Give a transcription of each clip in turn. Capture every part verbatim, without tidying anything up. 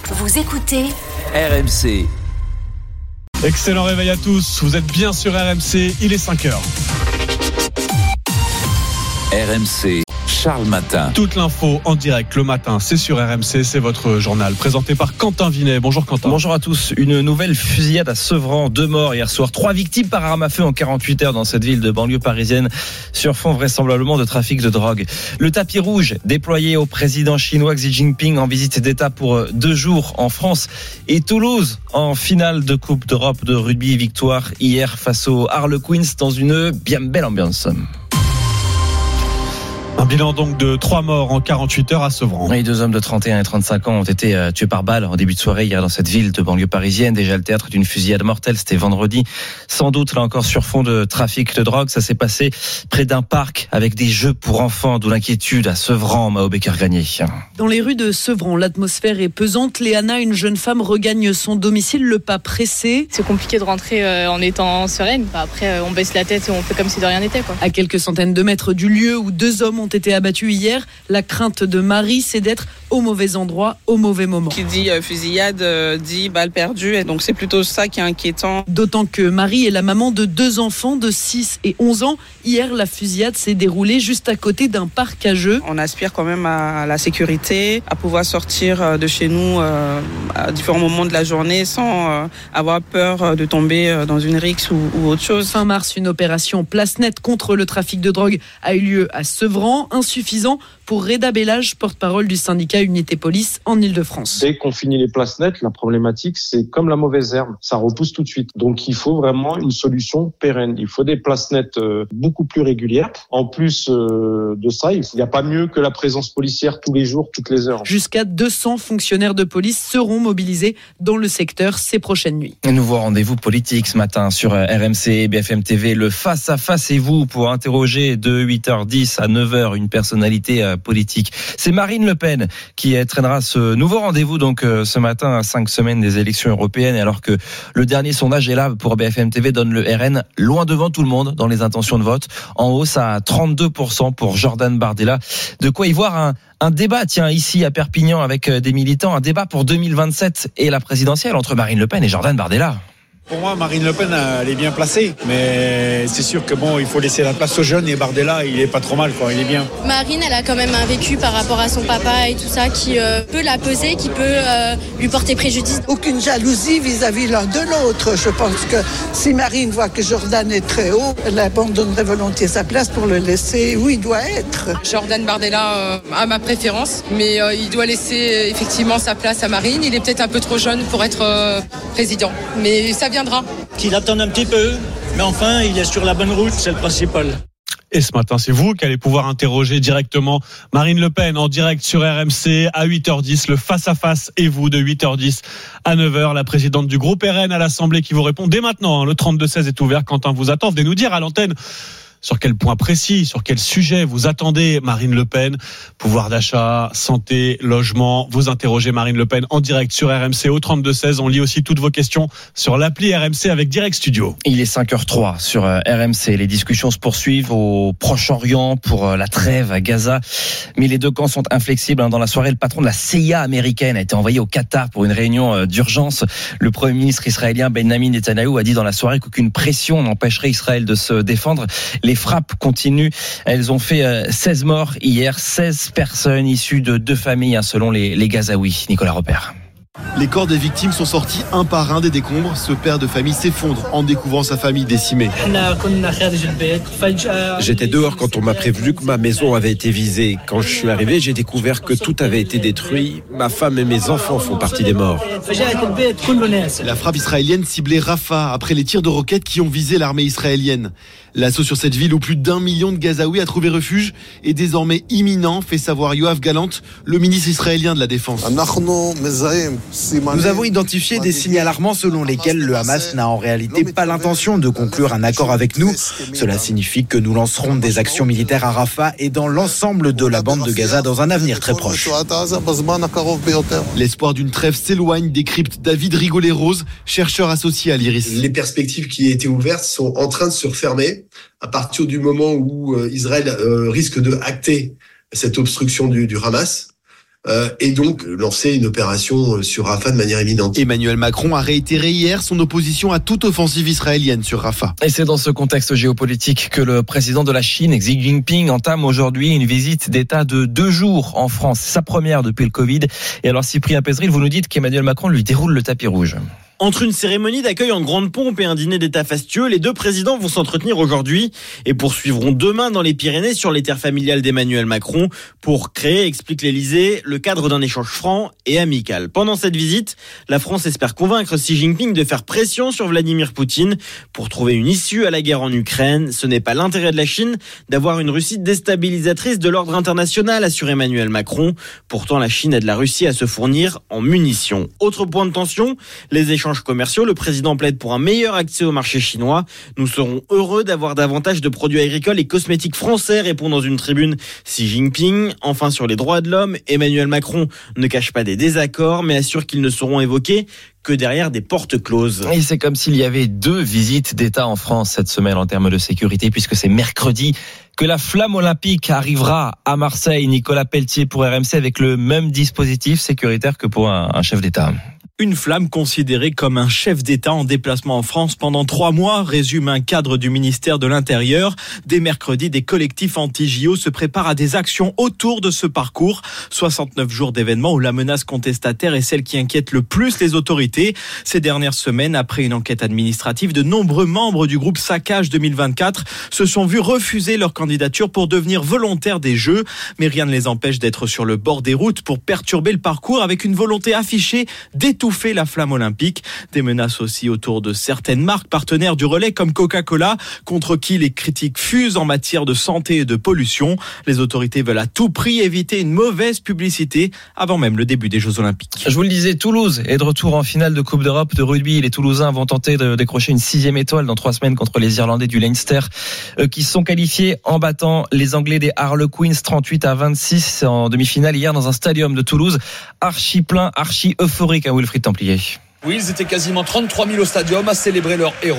Vous écoutez R M C. Excellent réveil à tous, vous êtes bien sur R M C, il est cinq heures. R M C, Charles Matin. Toute l'info en direct le matin, c'est sur R M C, c'est votre journal présenté par Quentin Vinet. Bonjour Quentin. Bonjour à tous. Une nouvelle fusillade à Sevran, deux morts hier soir, trois victimes par arme à feu en quarante-huit heures dans cette ville de banlieue parisienne sur fond vraisemblablement de trafic de drogue. Le tapis rouge déployé au président chinois Xi Jinping en visite d'État pour deux jours en France et Toulouse en finale de Coupe d'Europe de rugby, victoire hier face aux Harlequins dans une bien belle ambiance. Un bilan donc de trois morts en quarante-huit heures à Sevran. Les deux hommes de trente et un et trente-cinq ans ont été euh, tués par balle en début de soirée hier dans cette ville de banlieue parisienne. Déjà le théâtre d'une fusillade mortelle, c'était vendredi. Sans doute là encore sur fond de trafic de drogue. Ça s'est passé près d'un parc avec des jeux pour enfants, d'où l'inquiétude à Sevran, Mao Becker-Gagné. Dans les rues de Sevran, l'atmosphère est pesante. Léana, une jeune femme, regagne son domicile, le pas pressé. C'est compliqué de rentrer euh, en étant sereine. Après, euh, on baisse la tête et on fait comme si de rien n'était, quoi. À quelques centaines de mètres du lieu où deux hommes ont été abattus hier, la crainte de Marie, c'est d'être au mauvais endroit, au mauvais moment. Qui dit euh, fusillade, euh, dit balle perdue, et donc c'est plutôt ça qui est inquiétant. D'autant que Marie est la maman de deux enfants de six et onze ans. Hier, la fusillade s'est déroulée juste à côté d'un parc à jeux. On aspire quand même à la sécurité, à pouvoir sortir de chez nous euh, à différents moments de la journée sans euh, avoir peur de tomber dans une rixe ou, ou autre chose. Fin mars, une opération place nette contre le trafic de drogue a eu lieu à Sevran, insuffisant pour Reda Bellage, porte-parole du syndicat Unité Police en Ile-de-France. Dès qu'on finit les places nettes, la problématique, c'est comme la mauvaise herbe, ça repousse tout de suite. Donc il faut vraiment une solution pérenne. Il faut des places nettes euh, beaucoup plus régulières. En plus euh, de ça, il n'y a pas mieux que la présence policière tous les jours, toutes les heures. Jusqu'à deux cents fonctionnaires de police seront mobilisés dans le secteur ces prochaines nuits. Un nouveau rendez-vous politique ce matin sur R M C et B F M T V. Le face-à-face et vous pour interroger de huit heures dix à neuf heures une personnalité politique. C'est Marine Le Pen qui traînera ce nouveau rendez-vous donc ce matin à cinq semaines des élections européennes, alors que le dernier sondage est là pour B F M T V donne le R N loin devant tout le monde dans les intentions de vote, en hausse à trente-deux pour cent pour Jordan Bardella. De quoi y voir un, un débat, tiens, ici à Perpignan avec des militants, un débat pour deux mille vingt-sept et la présidentielle entre Marine Le Pen et Jordan Bardella. Pour moi, Marine Le Pen, elle est bien placée. Mais c'est sûr que bon, il faut laisser la place aux jeunes. Et Bardella, il est pas trop mal, quoi. Il est bien. Marine, elle a quand même un vécu par rapport à son papa et tout ça qui euh, peut la peser, qui peut euh, lui porter préjudice. Aucune jalousie vis-à-vis l'un de l'autre. Je pense que si Marine voit que Jordan est très haut, elle abandonnerait volontiers sa place pour le laisser où il doit être. Jordan Bardella euh, a ma préférence, mais euh, il doit laisser effectivement sa place à Marine. Il est peut-être un peu trop jeune pour être euh, président. Mais ça vient qu'il attende un petit peu, mais enfin il est sur la bonne route, c'est le principal. Et ce matin, c'est vous qui allez pouvoir interroger directement Marine Le Pen en direct sur R M C à huit heures dix, le face-à-face et vous de huit heures dix à neuf heures, la présidente du groupe R N à l'Assemblée qui vous répond dès maintenant. Le trente-deux seize est ouvert, Quentin vous attend, venez nous dire à l'antenne sur quel point précis, sur quel sujet vous attendez Marine Le Pen, pouvoir d'achat, santé, logement. Vous interrogez Marine Le Pen en direct sur R M C au trente-deux seize. On lit aussi toutes vos questions sur l'appli R M C avec Direct Studio. Il est cinq heures trois sur R M C. Les discussions se poursuivent au Proche-Orient pour la trêve à Gaza. Mais les deux camps sont inflexibles. Dans la soirée, le patron de la C I A américaine a été envoyé au Qatar pour une réunion d'urgence. Le Premier ministre israélien Benjamin Netanyahou a dit dans la soirée qu'aucune pression n'empêcherait Israël de se défendre. Les frappes continuent. Elles ont fait seize morts hier, seize personnes issues de deux familles, selon les, les Gazaouis. Nicolas Repère. Les corps des victimes sont sortis un par un des décombres. Ce père de famille s'effondre en découvrant sa famille décimée. J'étais dehors quand on m'a prévenu que ma maison avait été visée. Quand je suis arrivé, j'ai découvert que tout avait été détruit. Ma femme et mes enfants font partie des morts. La frappe israélienne ciblait Rafah après les tirs de roquettes qui ont visé l'armée israélienne. L'assaut sur cette ville où plus d'un million de Gazaouis a trouvé refuge est désormais imminent, fait savoir Yoav Gallant, le ministre israélien de la Défense. Nous avons identifié des signes alarmants selon lesquels le Hamas n'a en réalité pas l'intention de conclure un accord avec nous. Cela signifie que nous lancerons des actions militaires à Rafah et dans l'ensemble de la bande de Gaza dans un avenir très proche. L'espoir d'une trêve s'éloigne, décrypte David Rigolet-Rose, chercheur associé à l'Iris. Les perspectives qui étaient ouvertes sont en train de se refermer à partir du moment où Israël risque de acter cette obstruction du, du Hamas. euh, et donc lancer une opération sur Rafah de manière évidente. Emmanuel Macron a réitéré hier son opposition à toute offensive israélienne sur Rafah. Et c'est dans ce contexte géopolitique que le président de la Chine, Xi Jinping, entame aujourd'hui une visite d'État de deux jours en France. Sa première depuis le Covid. Et alors Cyprien Pézril, vous nous dites qu'Emmanuel Macron lui déroule le tapis rouge. Entre une cérémonie d'accueil en grande pompe et un dîner d'État fastueux, les deux présidents vont s'entretenir aujourd'hui et poursuivront demain dans les Pyrénées sur les terres familiales d'Emmanuel Macron pour créer, explique l'Élysée, le cadre d'un échange franc et amical. Pendant cette visite, la France espère convaincre Xi Jinping de faire pression sur Vladimir Poutine pour trouver une issue à la guerre en Ukraine. Ce n'est pas l'intérêt de la Chine d'avoir une Russie déstabilisatrice de l'ordre international, assure Emmanuel Macron. Pourtant, la Chine aide la Russie à se fournir en munitions. Autre point de tension, les échanges commerciaux, le président plaide pour un meilleur accès au marché chinois. Nous serons heureux d'avoir davantage de produits agricoles et cosmétiques français, répond dans une tribune Xi Jinping. Enfin, sur les droits de l'homme, Emmanuel Macron ne cache pas des désaccords, mais assure qu'ils ne seront évoqués que derrière des portes closes. Et c'est comme s'il y avait deux visites d'État en France cette semaine en termes de sécurité, puisque c'est mercredi que la flamme olympique arrivera à Marseille. Nicolas Pelletier pour R M C avec le même dispositif sécuritaire que pour un, un chef d'État. Une flamme considérée comme un chef d'État en déplacement en France pendant trois mois, résume un cadre du ministère de l'Intérieur. Dès mercredi, des collectifs anti-J O se préparent à des actions autour de ce parcours. soixante-neuf jours d'événements où la menace contestataire est celle qui inquiète le plus les autorités. Ces dernières semaines, après une enquête administrative, de nombreux membres du groupe Saccage deux mille vingt-quatre se sont vus refuser leur candidature pour devenir volontaires des Jeux. Mais rien ne les empêche d'être sur le bord des routes pour perturber le parcours avec une volonté affichée d'étouffer fait la flamme olympique. Des menaces aussi autour de certaines marques partenaires du relais comme Coca-Cola, contre qui les critiques fusent en matière de santé et de pollution. Les autorités veulent à tout prix éviter une mauvaise publicité avant même le début des Jeux olympiques. Je vous le disais, Toulouse est de retour en finale de Coupe d'Europe de rugby. Les Toulousains vont tenter de décrocher une sixième étoile dans trois semaines contre les Irlandais du Leinster, euh, qui sont qualifiés en battant les Anglais des Harlequins trente-huit à vingt-six en demi-finale hier dans un stadium de Toulouse archi plein, archi euphorique à Wilfried Templier. Oui, ils étaient quasiment trente-trois mille au stadium à célébrer leur héros.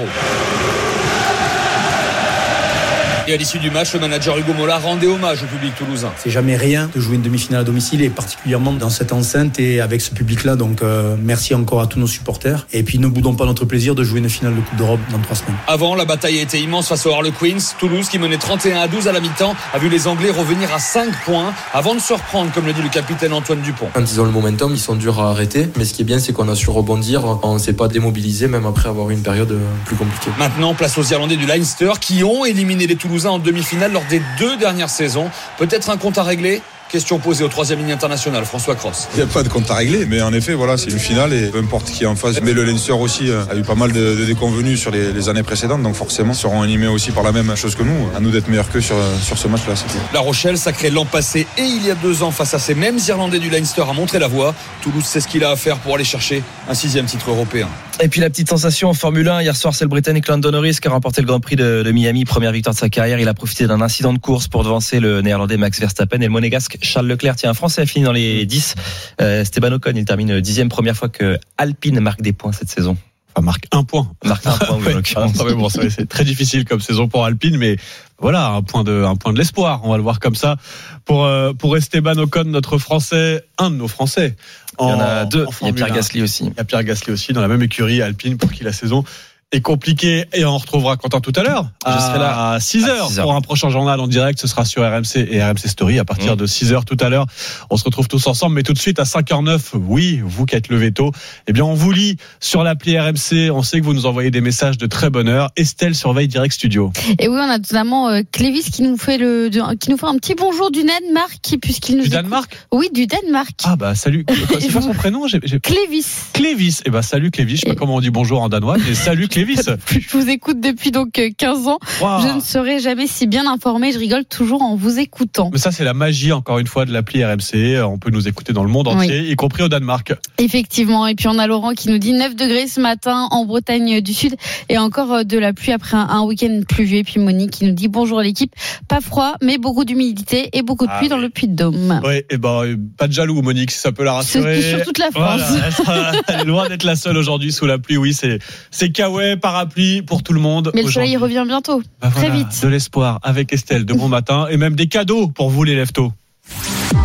Et à l'issue du match, le manager Hugo Mola rendait hommage au public toulousain. C'est jamais rien de jouer une demi-finale à domicile et particulièrement dans cette enceinte et avec ce public-là. Donc euh, merci encore à tous nos supporters. Et puis ne boudons pas notre plaisir de jouer une finale de Coupe d'Europe dans trois semaines. Avant, la bataille a été immense face aux Harlequins. Toulouse, qui menait trente et un à douze à la mi-temps, a vu les Anglais revenir à cinq points avant de se reprendre, comme le dit le capitaine Antoine Dupont. Quand ils ont le momentum, ils sont durs à arrêter. Mais ce qui est bien, c'est qu'on a su rebondir. On ne s'est pas démobilisé, même après avoir eu une période plus compliquée. Maintenant, place aux Irlandais du Leinster qui ont éliminé les Toulousains en demi-finale lors des deux dernières saisons. Peut-être un compte à régler? Question posée au troisième ligne international, François Cross. Il n'y a pas de compte à régler, mais en effet, voilà, c'est une finale et peu importe qui est en face. Mais le Leinster aussi a eu pas mal de, de déconvenus sur les, les années précédentes, donc forcément, ils seront animés aussi par la même chose que nous. À nous d'être meilleurs qu'eux sur, sur ce match-là. C'est tout. La Rochelle, sacrée l'an passé et il y a deux ans face à ces mêmes Irlandais du Leinster, a montré la voie. Toulouse sait ce qu'il a à faire pour aller chercher un sixième titre européen. Et puis la petite sensation en Formule un, hier soir, c'est le Britannique Lando Norris qui a remporté le Grand Prix de, de Miami, première victoire de sa carrière. Il a profité d'un incident de course pour devancer le Néerlandais Max Verstappen et le Monégasque Charles Leclerc. Tiens, un Français a fini dans les dix. Euh, Esteban Ocon, il termine dixième, première fois que Alpine marque des points cette saison. Enfin, marque un point. Marque un point, oui, en l'occurrence. Ah, bon, c'est, c'est très difficile comme saison pour Alpine, mais voilà, un point de, un point de l'espoir. On va le voir comme ça. Pour, euh, pour Esteban Ocon, notre Français, un de nos Français. En, il y en a deux. Il y a Pierre Gasly aussi. Il y a Pierre Gasly aussi, dans la même écurie Alpine, pour qui la saison est compliqué et on retrouvera Quentin tout à l'heure. Je à serai là à six heures pour un prochain journal en direct. Ce sera sur R M C et R M C Story à partir mmh. de six heures tout à l'heure. On se retrouve tous ensemble, mais tout de suite à cinq heures neuf. Oui, vous qui êtes levé tôt, eh bien on vous lit sur l'appli R M C. On sait que vous nous envoyez des messages de très bonne heure. Estelle surveille Direct Studio. Et oui, on a notamment euh, Clévis qui nous fait le, de, qui nous fait un petit bonjour du Danemark, puisqu'il nous du écoute. Danemark. Oui, du Danemark. Ah bah salut. C'est pas son prénom. J'ai, j'ai... Clévis. Clévis. Eh bah salut Clévis. Je sais pas comment on dit bonjour en danois, mais salut Clévis. Je vous écoute depuis donc quinze ans. Wow. Je ne serai jamais si bien informée. Je rigole toujours en vous écoutant. Mais ça, c'est la magie, encore une fois, de l'appli R M C. On peut nous écouter dans le monde entier, oui. y compris au Danemark. Effectivement. Et puis, on a Laurent qui nous dit neuf degrés ce matin en Bretagne du Sud et encore de la pluie après un, un week-end pluvieux. Et puis, Monique qui nous dit bonjour l'équipe. Pas froid, mais beaucoup d'humidité et beaucoup de pluie ah, dans oui. le Puy-de-Dôme. Oui, et ben, pas de jaloux, Monique, si ça peut la rassurer. C'est sur toute la France. Voilà, elle, sera, elle est loin d'être la seule aujourd'hui sous la pluie. Oui, c'est, c'est kawaii, parapluie pour tout le monde. Mais le soleil revient bientôt, bah très voilà, vite. De l'espoir avec Estelle de bon matin et même des cadeaux pour vous les leftos.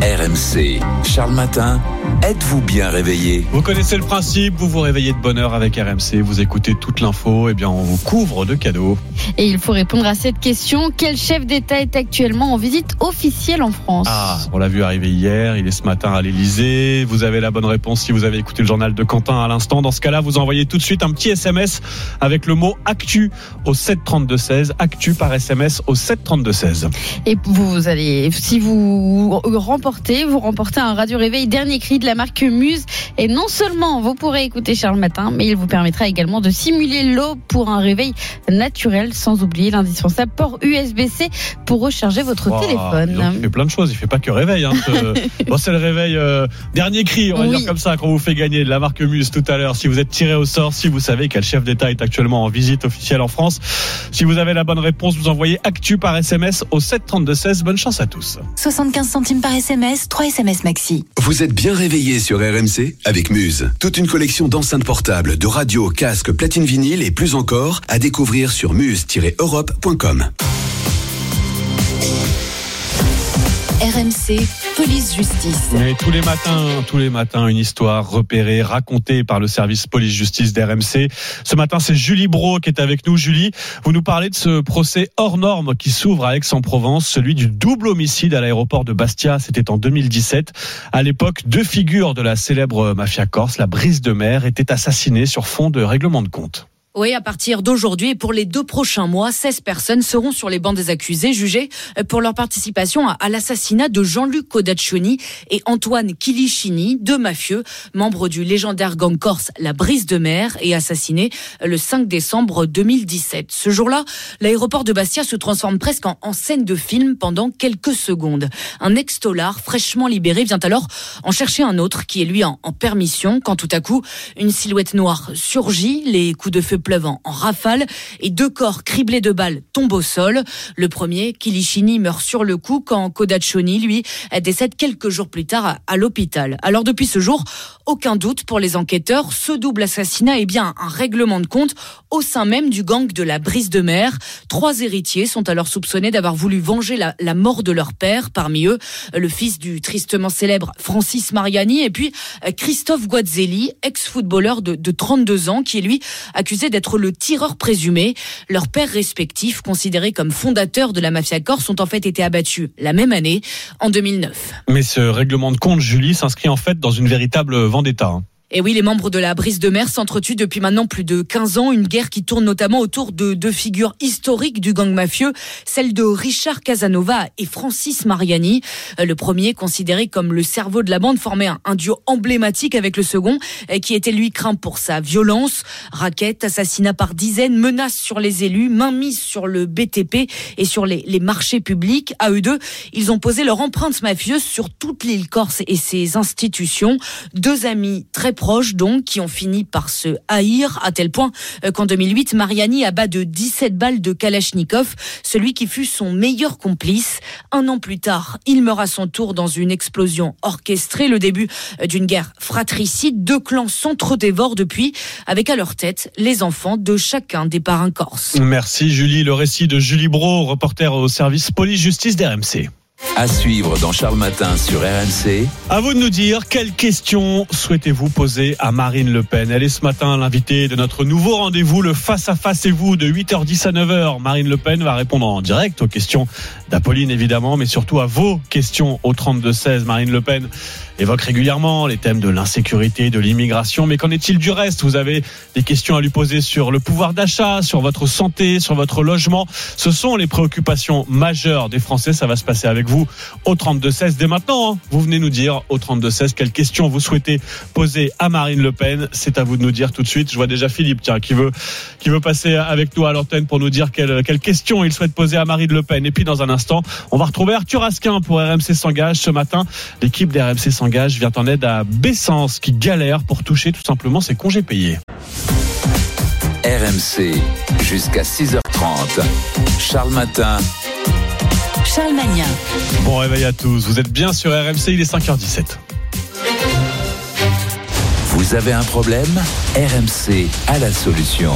R M C, Charles Matin, êtes-vous bien réveillé? Vous connaissez le principe, vous vous réveillez de bonne heure avec R M C, vous écoutez toute l'info, et bien on vous couvre de cadeaux. Et il faut répondre à cette question, quel chef d'État est actuellement en visite officielle en France? Ah, on l'a vu arriver hier, il est ce matin à l'Elysée, vous avez la bonne réponse si vous avez écouté le journal de Quentin à l'instant. Dans ce cas-là, vous envoyez tout de suite un petit S M S avec le mot Actu au sept trente-deux seize, Actu par S M S au sept trente-deux seize. Et vous allez, si vous remportez vous remportez un radio réveil dernier cri de la marque Muse, et non seulement vous pourrez écouter Charles Matin, mais il vous permettra également de simuler l'eau pour un réveil naturel, sans oublier l'indispensable port U S B C pour recharger votre wow, téléphone. Donc il fait plein de choses, il fait pas que réveil hein, ce... bon, c'est le réveil euh, dernier cri, on va oui. dire comme ça, qu'on vous fait gagner de la marque Muse tout à l'heure. Si vous êtes tiré au sort, si vous savez quel chef d'État est actuellement en visite officielle en France, si vous avez la bonne réponse, vous envoyez Actu par S M S au sept trente-deux seize. Bonne chance à tous. soixante-quinze centimes par S M S, trois S M S maxi. Vous êtes bien réveillé sur R M C avec Muse. Toute une collection d'enceintes portables, de radios, casques, platines vinyles et plus encore à découvrir sur muse tiret europe point com. R M C, police justice. Et tous les matins, tous les matins, une histoire repérée, racontée par le service police justice d'R M C. Ce matin, c'est Julie Brault qui est avec nous. Julie, vous nous parlez de ce procès hors norme qui s'ouvre à Aix-en-Provence, celui du double homicide à l'aéroport de Bastia. C'était en deux mille dix-sept. À l'époque, deux figures de la célèbre mafia corse, la Brise de Mer, étaient assassinées sur fond de règlement de compte. Oui, à partir d'aujourd'hui et pour les deux prochains mois, seize personnes seront sur les bancs des accusés, jugées pour leur participation à l'assassinat de Jean-Luc Codaccioni et Antoine Chilichini, deux mafieux, membres du légendaire gang corse La Brise de Mer et assassinés le cinq décembre deux mille dix-sept. Ce jour-là, l'aéroport de Bastia se transforme presque en, en scène de film pendant quelques secondes. Un ex-tolard fraîchement libéré vient alors en chercher un autre qui est lui en, en permission quand tout à coup, une silhouette noire surgit, les coups de feu pleuvant en rafale et deux corps criblés de balles tombent au sol. Le premier, Chilichini, meurt sur le coup quand Codaccioni, lui, décède quelques jours plus tard à l'hôpital. Alors depuis ce jour, aucun doute pour les enquêteurs, ce double assassinat est bien un règlement de compte au sein même du gang de la Brise de Mer. Trois héritiers sont alors soupçonnés d'avoir voulu venger la, la mort de leur père. Parmi eux, le fils du tristement célèbre Francis Mariani et puis Christophe Guazzelli, ex-footballeur de, de trente-deux ans, qui est lui accusé d'être le tireur présumé. Leurs pères respectifs, considérés comme fondateurs de la mafia corse, ont en fait été abattus la même année, en deux mille neuf. Mais ce règlement de compte, Julie, s'inscrit en fait dans une véritable vendetta. Hein. Et oui, les membres de la Brise de Mer s'entretuent depuis maintenant plus de quinze ans. Une guerre qui tourne notamment autour de deux figures historiques du gang mafieux, celle de Richard Casanova et Francis Mariani. Le premier, considéré comme le cerveau de la bande, formait un, un duo emblématique avec le second, qui était lui craint pour sa violence. Raquettes, assassinats par dizaines, menaces sur les élus, mainmise sur le B T P et sur les, les marchés publics. À eux deux, ils ont posé leur empreinte mafieuse sur toute l'île corse et ses institutions. Deux amis très proches donc, qui ont fini par se haïr à tel point qu'en deux mille huit, Mariani abat de dix-sept balles de Kalachnikov, celui qui fut son meilleur complice. Un an plus tard, il meurt à son tour dans une explosion orchestrée, le début d'une guerre fratricide. Deux clans s'entre-dévorent depuis, avec à leur tête les enfants de chacun des parrains corses. Merci Julie, le récit de Julie Brault, reporter au service police-justice d'R M C. À suivre dans Charles Matin sur R M C. À vous de nous dire quelles questions souhaitez-vous poser à Marine Le Pen. Elle est ce matin l'invitée de notre nouveau rendez-vous, le face-à-face et vous, de huit heures dix à neuf heures. Marine Le Pen va répondre en direct aux questions d'Apolline évidemment, mais surtout à vos questions au trente-deux seize. Marine Le Pen évoque régulièrement les thèmes de l'insécurité, de l'immigration, mais qu'en est-il du reste? Vous avez des questions à lui poser sur le pouvoir d'achat, sur votre santé, sur votre logement. Ce sont les préoccupations majeures des Français. Ça va se passer avec vous au trente-deux seize dès maintenant. Hein. Vous venez nous dire au trente-deux seize quelles questions vous souhaitez poser à Marine Le Pen. C'est à vous de nous dire tout de suite. Je vois déjà Philippe tiens, qui veut qui veut passer avec nous à l'antenne pour nous dire quelles, quelles questions il souhaite poser à Marine Le Pen. Et puis dans un instant, on va retrouver Arthur Asquin pour R M C s'engage. Ce matin, l'équipe d'R M C s'engage vient en aide à Bessens qui galère pour toucher tout simplement ses congés payés. R M C jusqu'à six heures trente. Charles Matin. Charles Magnin. Bon réveil à tous, vous êtes bien sur R M C, il est cinq heures dix-sept. Vous avez un problème? R M C a la solution.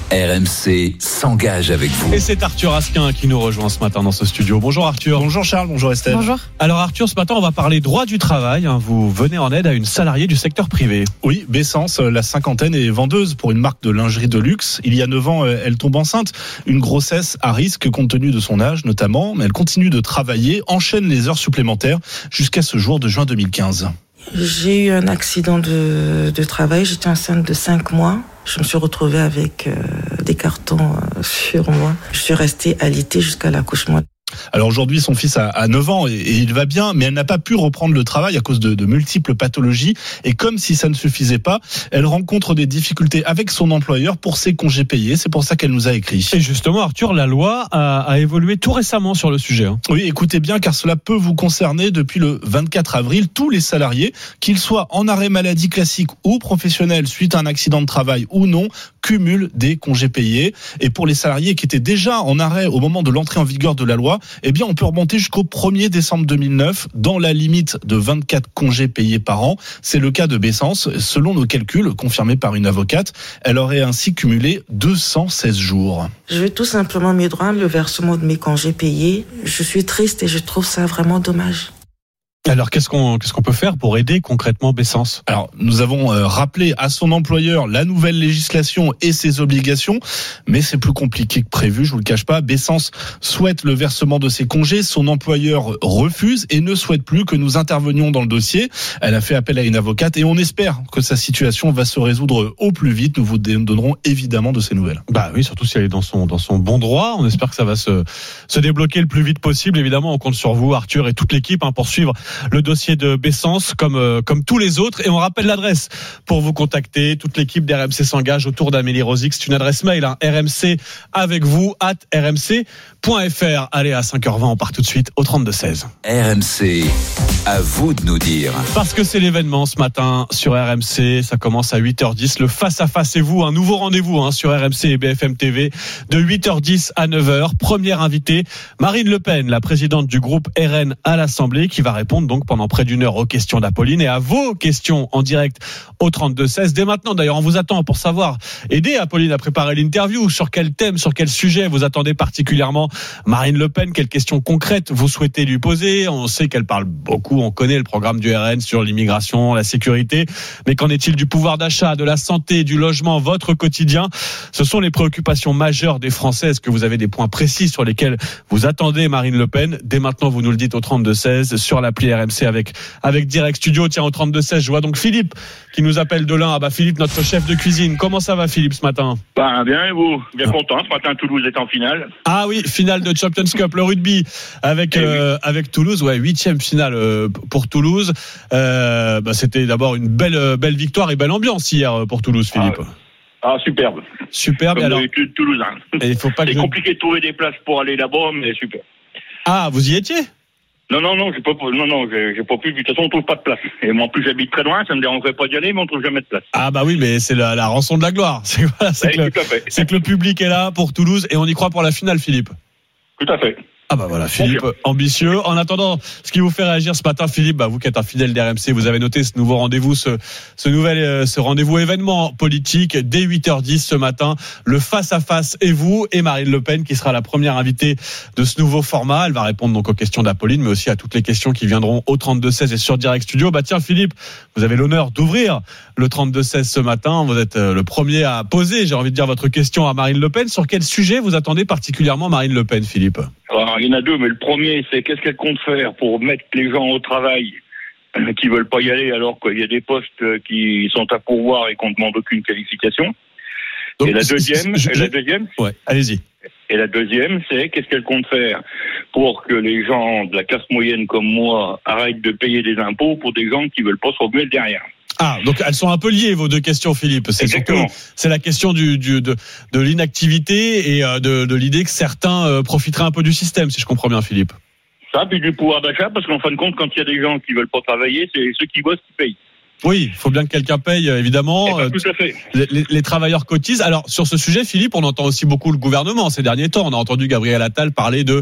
R M C s'engage avec vous. Et c'est Arthur Asquin qui nous rejoint ce matin dans ce studio. Bonjour Arthur. Bonjour Charles, bonjour Estelle. Bonjour. Alors Arthur, ce matin on va parler droit du travail. Vous venez en aide à une salariée du secteur privé. Oui, Bessence, la cinquantaine est vendeuse pour une marque de lingerie de luxe. Il y a neuf ans, elle tombe enceinte. Une grossesse à risque compte tenu de son âge notamment. Mais elle continue de travailler, enchaîne les heures supplémentaires jusqu'à ce jour de juin deux mille quinze. J'ai eu un accident de, de travail, j'étais enceinte de cinq mois. Je me suis retrouvée avec euh, des cartons euh, sur moi. Je suis restée alitée jusqu'à l'accouchement. Alors aujourd'hui, son fils a, a neuf ans et, et il va bien, mais elle n'a pas pu reprendre le travail à cause de, de multiples pathologies. Et comme si ça ne suffisait pas, elle rencontre des difficultés avec son employeur pour ses congés payés. C'est pour ça qu'elle nous a écrit. Et justement, Arthur, la loi a, a évolué tout récemment sur le sujet. Hein. Oui, écoutez bien, car cela peut vous concerner. Depuis le vingt-quatre avril, tous les salariés, qu'ils soient en arrêt maladie classique ou professionnel suite à un accident de travail ou non, cumulent des congés payés. Et pour les salariés qui étaient déjà en arrêt au moment de l'entrée en vigueur de la loi, eh bien, on peut remonter jusqu'au premier décembre deux mille neuf dans la limite de vingt-quatre congés payés par an. C'est le cas de Bessence. Selon nos calculs, confirmés par une avocate, elle aurait ainsi cumulé deux cent seize jours. Je veux tout simplement mes droits, le versement de mes congés payés. Je suis triste et je trouve ça vraiment dommage. Alors, qu'est-ce qu'on, qu'est-ce qu'on peut faire pour aider concrètement Bessence ? Alors, nous avons euh, rappelé à son employeur la nouvelle législation et ses obligations, mais c'est plus compliqué que prévu, je vous le cache pas. Bessence souhaite le versement de ses congés, son employeur refuse et ne souhaite plus que nous intervenions dans le dossier. Elle a fait appel à une avocate et on espère que sa situation va se résoudre au plus vite. Nous vous donnerons évidemment de ces nouvelles. Bah oui, surtout si elle est dans son, dans son bon droit. On espère que ça va se, se débloquer le plus vite possible. Évidemment, on compte sur vous, Arthur, et toute l'équipe, hein, pour suivre le dossier de Bessence comme euh, comme tous les autres. Et on rappelle l'adresse pour vous contacter. Toute l'équipe d'R M C s'engage autour d'Amélie Rosic. C'est une adresse mail, hein, R M C avec vous at r m c point f r. Allez, à cinq heures vingt, on part tout de suite au trente-deux seize. R M C, à vous de nous dire. Parce que c'est l'événement ce matin sur R M C. Ça commence à huit heures dix. Le face-à-face et vous, un nouveau rendez-vous, hein, sur R M C et B F M T V de huit heures dix à neuf heures. Première invitée, Marine Le Pen, la présidente du groupe R N à l'Assemblée, qui va répondre donc pendant près d'une heure aux questions d'Apolline et à vos questions en direct au trente-deux seize. Dès maintenant, d'ailleurs, on vous attend pour savoir, aider Apolline à préparer l'interview. Sur quel thème, sur quel sujet vous attendez particulièrement Marine Le Pen? Quelles questions concrètes vous souhaitez lui poser? On sait qu'elle parle beaucoup, on connaît le programme du R N sur l'immigration, la sécurité. Mais qu'en est-il du pouvoir d'achat, de la santé, du logement, votre quotidien? Ce sont les préoccupations majeures des Français. Est-ce que vous avez des points précis sur lesquels vous attendez Marine Le Pen? Dès maintenant, vous nous le dites au trente-deux seize sur l'appli R M C avec avec Direct Studio. Tiens, au trente-deux seize, je vois donc Philippe qui nous appelle de l'Ain. Ah bah Philippe, notre chef de cuisine. Comment ça va Philippe ce matin? Bah bien et vous? Bien content. Ce matin, Toulouse est en finale. Ah oui, finale de Champions Cup, le rugby avec euh, oui. avec Toulouse. Ouais, huitième finale euh, pour Toulouse. Euh, bah, c'était d'abord une belle belle victoire et belle ambiance hier pour Toulouse, Philippe. Ah, ouais. Ah, superbe. Superbe. Comme alors, d'habitude, Toulousain. Il faut pas c'est que compliqué de trouver des places pour aller là-bas, mais super. Ah, vous y étiez? Non, non, non, j'ai pas, non, non, j'ai, j'ai pas pu. De toute façon, on trouve pas de place. Et moi, en plus, j'habite très loin, ça me dérangerait pas d'y aller, mais on trouve jamais de place. Ah, bah oui, mais c'est la, la rançon de la gloire. C'est, voilà, c'est, oui, que, le, c'est que le public est là pour Toulouse et on y croit pour la finale, Philippe. Tout à fait. Ah bah voilà, Philippe, ambitieux. En attendant, ce qui vous fait réagir ce matin, Philippe, bah vous qui êtes un fidèle d'R M C, vous avez noté ce nouveau rendez-vous, ce, ce nouvel, ce rendez-vous événement politique dès huit heures dix ce matin. Le face-à-face et vous et Marine Le Pen qui sera la première invitée de ce nouveau format. Elle va répondre donc aux questions d'Apolline, mais aussi à toutes les questions qui viendront au trente-deux seize et sur Direct Studio. Bah tiens, Philippe, vous avez l'honneur d'ouvrir le trente-deux seize ce matin. Vous êtes le premier à poser, j'ai envie de dire, votre question à Marine Le Pen. Sur quel sujet vous attendez particulièrement Marine Le Pen, Philippe? Alors, il y en a deux, mais le premier, c'est qu'est-ce qu'elle compte faire pour mettre les gens au travail euh, qui veulent pas y aller alors qu'il y a des postes euh, qui sont à pourvoir et qu'on ne demande aucune qualification. Donc, et la deuxième, je, je, et la deuxième, ouais, allez-y. Et la deuxième, c'est qu'est-ce qu'elle compte faire pour que les gens de la classe moyenne comme moi arrêtent de payer des impôts pour des gens qui veulent pas se remuer derrière. Ah, donc elles sont un peu liées vos deux questions, Philippe. C'est Exactement. surtout, c'est la question du, du de, de l'inactivité et de, de l'idée que certains euh, profiteraient un peu du système, si je comprends bien, Philippe. Ça, puis du pouvoir d'achat, parce qu'en fin de compte, quand il y a des gens qui veulent pas travailler, c'est ceux qui bossent qui payent. Oui, il faut bien que quelqu'un paye, évidemment. Eh ben, tout à fait. Les, les, les travailleurs cotisent. Alors, sur ce sujet, Philippe, on entend aussi beaucoup le gouvernement ces derniers temps. On a entendu Gabriel Attal parler de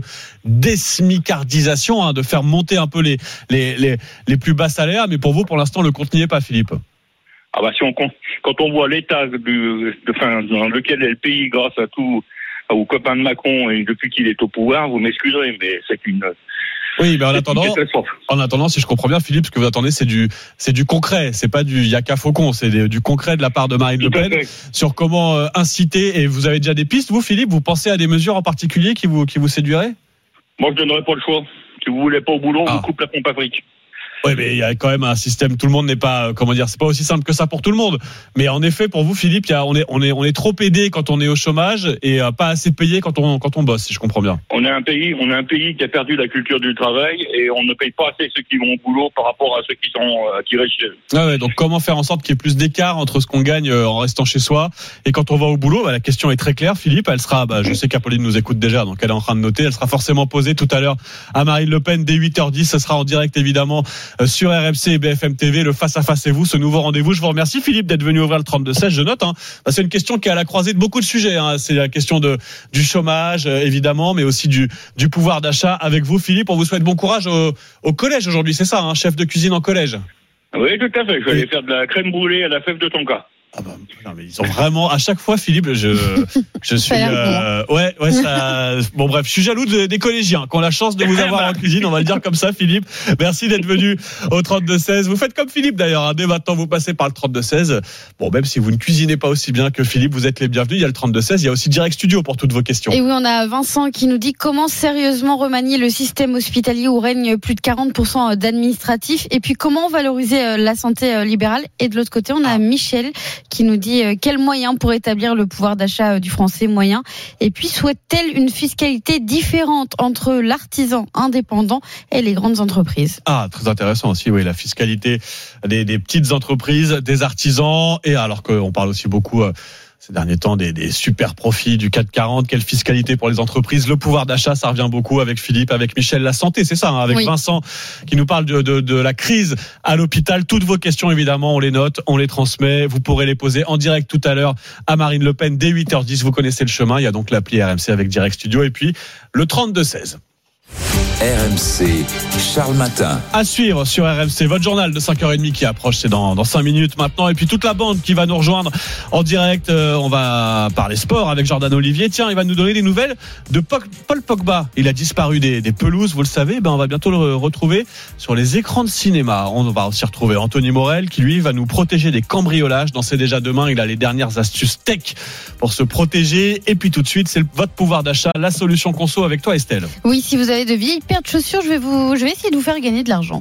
désmicardisation, hein, de faire monter un peu les, les, les, les plus bas salaires. Mais pour vous, pour l'instant, le compte n'y est pas, Philippe. Ah bah si on quand on voit l'état du, de, fin, dans lequel est le pays grâce à tout aux copains de Macron et depuis qu'il est au pouvoir, vous m'excuserez, mais c'est une oui, mais en attendant, en attendant, si je comprends bien, Philippe, ce que vous attendez, c'est du, c'est du concret. C'est pas du yaka faucon, c'est des, du concret de la part de Marine Le Pen sur comment euh, inciter. Et vous avez déjà des pistes, vous, Philippe. Vous pensez à des mesures en particulier qui vous, qui vous séduiraient? Moi, je donnerais pas le choix. Si vous voulez pas au boulot, ah. on vous coupe la pompe à fric. Oui, mais il y a quand même un système. Tout le monde n'est pas, comment dire, c'est pas aussi simple que ça pour tout le monde. Mais en effet, pour vous, Philippe, il y a, on est, on est, on est trop aidé quand on est au chômage et euh, pas assez payé quand on, quand on bosse, si je comprends bien. On est un pays, on est un pays qui a perdu la culture du travail et on ne paye pas assez ceux qui vont au boulot par rapport à ceux qui sont euh, qui restent chez eux. Ah ouais, donc comment faire en sorte qu'il y ait plus d'écart entre ce qu'on gagne euh, en restant chez soi et quand on va au boulot? Bah, la question est très claire, Philippe. Elle sera, bah, je sais qu'Apolline nous écoute déjà, donc elle est en train de noter. Elle sera forcément posée tout à l'heure à Marine Le Pen dès huit heures dix. Ce sera en direct évidemment euh, sur R M C et B F M T V, le face à face et vous, ce nouveau rendez-vous. Je vous remercie Philippe d'être venu ouvrir le trente-deux seize. Je note, hein, bah, c'est une question qui est à la croisée de beaucoup de sujets. Hein. C'est la question de du chômage euh, évidemment, mais aussi du du pouvoir d'achat. Avec vous, Philippe, on vous souhaite bon courage au, au collège aujourd'hui. C'est ça, hein, chef de cuisine en collège. Oui, tout à fait. Je vais aller faire de la crème brûlée à la fève de tonka. Ah bah, non, mais ils ont vraiment à chaque fois, Philippe, je je suis euh, ouais ouais ça bon bref, je suis jaloux de, des collégiens qui ont la chance de vous avoir en cuisine, on va le dire comme ça, Philippe. Merci d'être venu au trente-deux seize. Vous faites comme Philippe d'ailleurs, hein, dès maintenant vous passez par le trente-deux seize. Bon, même si vous ne cuisinez pas aussi bien que Philippe, vous êtes les bienvenus. Il y a le trente-deux seize, il y a aussi Direct Studio pour toutes vos questions. Et oui, on a Vincent qui nous dit comment sérieusement remanier le système hospitalier où règne plus de quarante pour cent d'administratifs et puis comment valoriser la santé libérale. Et de l'autre côté, on a ah. Michel qui nous dit quels moyens pour établir le pouvoir d'achat du français moyen et puis souhaite-t-elle une fiscalité différente entre l'artisan indépendant et les grandes entreprises? Ah, très intéressant aussi, oui, la fiscalité des, des petites entreprises, des artisans, et alors qu'on parle aussi beaucoup euh, ces derniers temps des, des super profits du C A C quarante, quelle fiscalité pour les entreprises, le pouvoir d'achat, ça revient beaucoup avec Philippe, avec Michel, la santé, c'est ça, hein, avec oui. Vincent qui nous parle de, de, de la crise à l'hôpital. Toutes vos questions, évidemment, on les note, on les transmet, vous pourrez les poser en direct tout à l'heure à Marine Le Pen dès huit heures dix, vous connaissez le chemin, il y a donc l'appli R M C avec Direct Studio et puis le trente-deux seize. R M C, Charles Matin. À suivre sur R M C, votre journal de cinq heures trente qui approche, c'est dans, dans cinq minutes maintenant. Et puis toute la bande qui va nous rejoindre en direct. Euh, on va parler sport avec Jordan Olivier. Tiens, il va nous donner des nouvelles de Paul Pogba. Il a disparu des, des pelouses, vous le savez. Ben, on va bientôt le retrouver sur les écrans de cinéma. On va aussi retrouver Anthony Morel qui, lui, va nous protéger des cambriolages. Dans C'est déjà demain, il a les dernières astuces tech pour se protéger. Et puis tout de suite, c'est le, votre pouvoir d'achat, la solution conso avec toi, Estelle. Oui, si vous avez de vieilles paires de chaussures, je vais vous, je vais essayer de vous faire gagner de l'argent.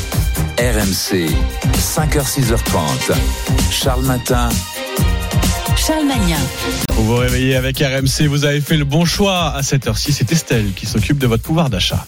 R M C, cinq heures six heures trente. Charles Matin. Charles Magnin. Vous vous réveillez avec R M C, vous avez fait le bon choix. À cette heure-ci, c'est Estelle qui s'occupe de votre pouvoir d'achat.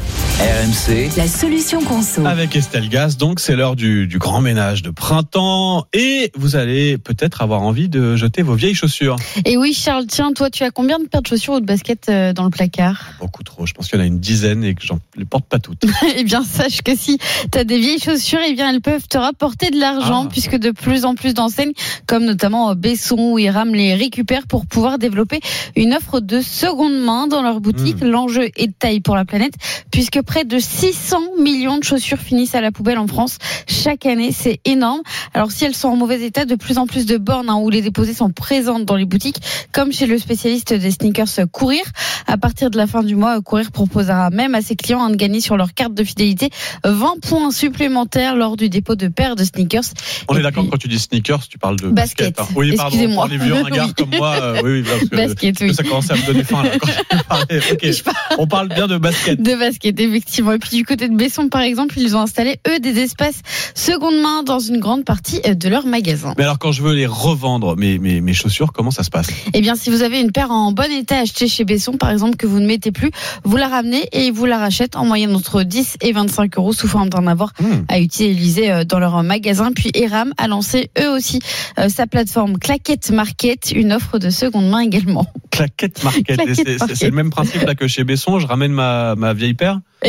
R M C, la solution conso. Avec Estelle Gaz, donc c'est l'heure du, du grand ménage de printemps et vous allez peut-être avoir envie de jeter vos vieilles chaussures. Et oui, Charles, tiens, toi, tu as combien de paires de chaussures ou de baskets dans le placard? Beaucoup trop, je pense qu'il y en a une dizaine et que j'en les porte pas toutes. Eh bien, sache que si tu as des vieilles chaussures, eh bien, elles peuvent te rapporter de l'argent ah. puisque de plus en plus d'enseignes, comme notamment Besson ou Iram, les récupèrent pour pouvoir développer une offre de seconde main dans leur boutique. Mmh. L'enjeu est de taille pour la planète puisque près de six cents millions de chaussures finissent à la poubelle en France chaque année, c'est énorme. Alors si elles sont en mauvais état, de plus en plus de bornes hein, où les déposés sont présentes dans les boutiques, comme chez le spécialiste des sneakers Courir. À partir de la fin du mois, Courir proposera même à ses clients hein, de gagner sur leur carte de fidélité vingt points supplémentaires lors du dépôt de paires de sneakers. On Et est d'accord, quand tu dis sneakers, tu parles de basket. basket hein. Oui, pardon, excusez-moi. Pour les vieux ringards oui. comme moi, euh, oui, oui, parce que, basket, parce que oui. ça commence à me donner faim là. Quand je parlais. Okay. On parle bien de basket. De basket, effectivement. Et puis du côté de Besson, par exemple, ils ont installé, eux, des espaces seconde main dans une grande partie de leur magasin. Mais alors, quand je veux les revendre, mes, mes, mes chaussures, comment ça se passe? Eh bien, si vous avez une paire en bon état achetée chez Besson, par exemple, que vous ne mettez plus, vous la ramenez et ils vous la rachètent en moyenne entre dix et vingt-cinq euros sous forme d'un avoir mmh. à utiliser dans leur magasin. Puis Eram a lancé, eux aussi, euh, sa plateforme Claquette Market, une offre de seconde main également. Claquette Market. Claquette c'est, Market. C'est le même principe là que chez Besson, je ramène ma, ma vieille paire. Et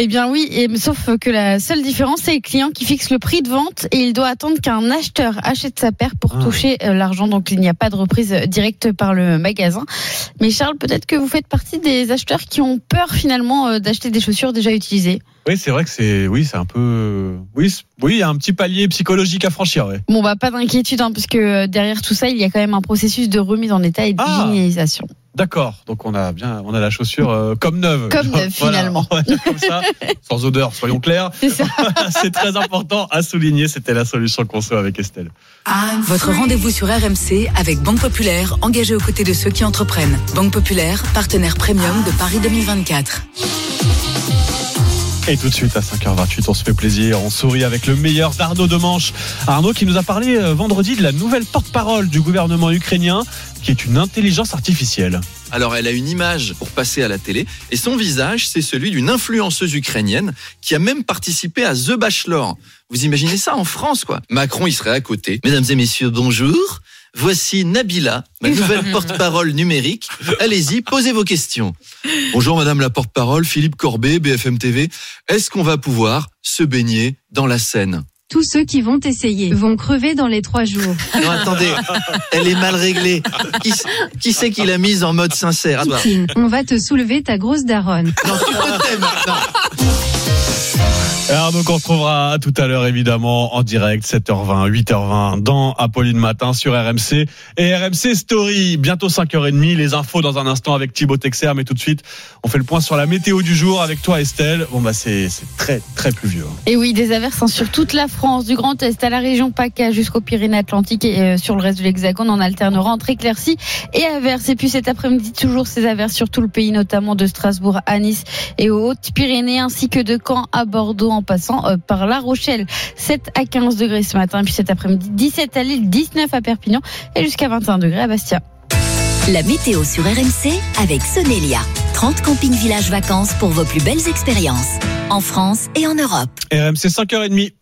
Eh bien oui, et, sauf que la seule différence, c'est le client qui fixe le prix de vente et il doit attendre qu'un acheteur achète sa paire pour ah. toucher l'argent. Donc il n'y a pas de reprise directe par le magasin. Mais Charles, peut-être que vous faites partie des acheteurs qui ont peur finalement d'acheter des chaussures déjà utilisées. Oui, c'est vrai que c'est, oui, c'est un peu, oui, oui, il y a un petit palier psychologique à franchir, ouais. Bon, bah, pas d'inquiétude, hein, parce que derrière tout ça, il y a quand même un processus de remise en état et d'hygiénisation. Ah, d'accord. Donc, on a bien, on a la chaussure euh, comme neuve. Comme neuve, voilà, finalement. Comme ça, sans odeur, soyons clairs. C'est ça. C'est très important à souligner. C'était la solution conso avec Estelle. Votre rendez-vous sur R M C avec Banque Populaire, engagée aux côtés de ceux qui entreprennent. Banque Populaire, partenaire premium de Paris deux mille vingt-quatre. Et tout de suite à cinq heures vingt-huit, on se fait plaisir, on sourit avec le meilleur d'Arnaud Demanche. Arnaud qui nous a parlé vendredi de la nouvelle porte-parole du gouvernement ukrainien, qui est une intelligence artificielle. Alors elle a une image pour passer à la télé, et son visage, c'est celui d'une influenceuse ukrainienne qui a même participé à The Bachelor. Vous imaginez ça en France, quoi. Macron, il serait à côté. Mesdames et messieurs, bonjour. Voici Nabila, ma nouvelle porte-parole numérique. Allez-y, posez vos questions. Bonjour madame la porte-parole, Philippe Corbet, B F M T V. Est-ce qu'on va pouvoir se baigner dans la Seine ? Tous ceux qui vont essayer vont crever dans les trois jours. Non, attendez, elle est mal réglée. Qui, qui c'est qui l'a mise en mode sincère ? Poutine, on va te soulever ta grosse daronne. Non, tu te t'aimes maintenant. Alors donc on retrouvera tout à l'heure évidemment en direct sept heures vingt, huit heures vingt dans Apolline Matin sur R M C et R M C Story. Bientôt cinq heures trente, les infos dans un instant avec Thibaut Texer, mais tout de suite on fait le point sur la météo du jour avec toi Estelle. Bon bah c'est, c'est très très pluvieux. Et oui, des averses hein, sur toute la France, du Grand Est à la région PACA jusqu'aux Pyrénées-Atlantiques et euh, sur le reste de l'Hexagone on alternera entre éclaircies et averses. Et puis cet après-midi toujours ces averses sur tout le pays, notamment de Strasbourg à Nice et aux Hautes-Pyrénées ainsi que de Caen à Bordeaux en passant euh, par La Rochelle. sept à quinze degrés ce matin, puis cet après-midi dix-sept à Lille, dix-neuf à Perpignan et jusqu'à vingt et un degrés à Bastia. La météo sur R M C avec Sonelia. trente camping villages vacances pour vos plus belles expériences en France et en Europe. R M C cinq heures trente.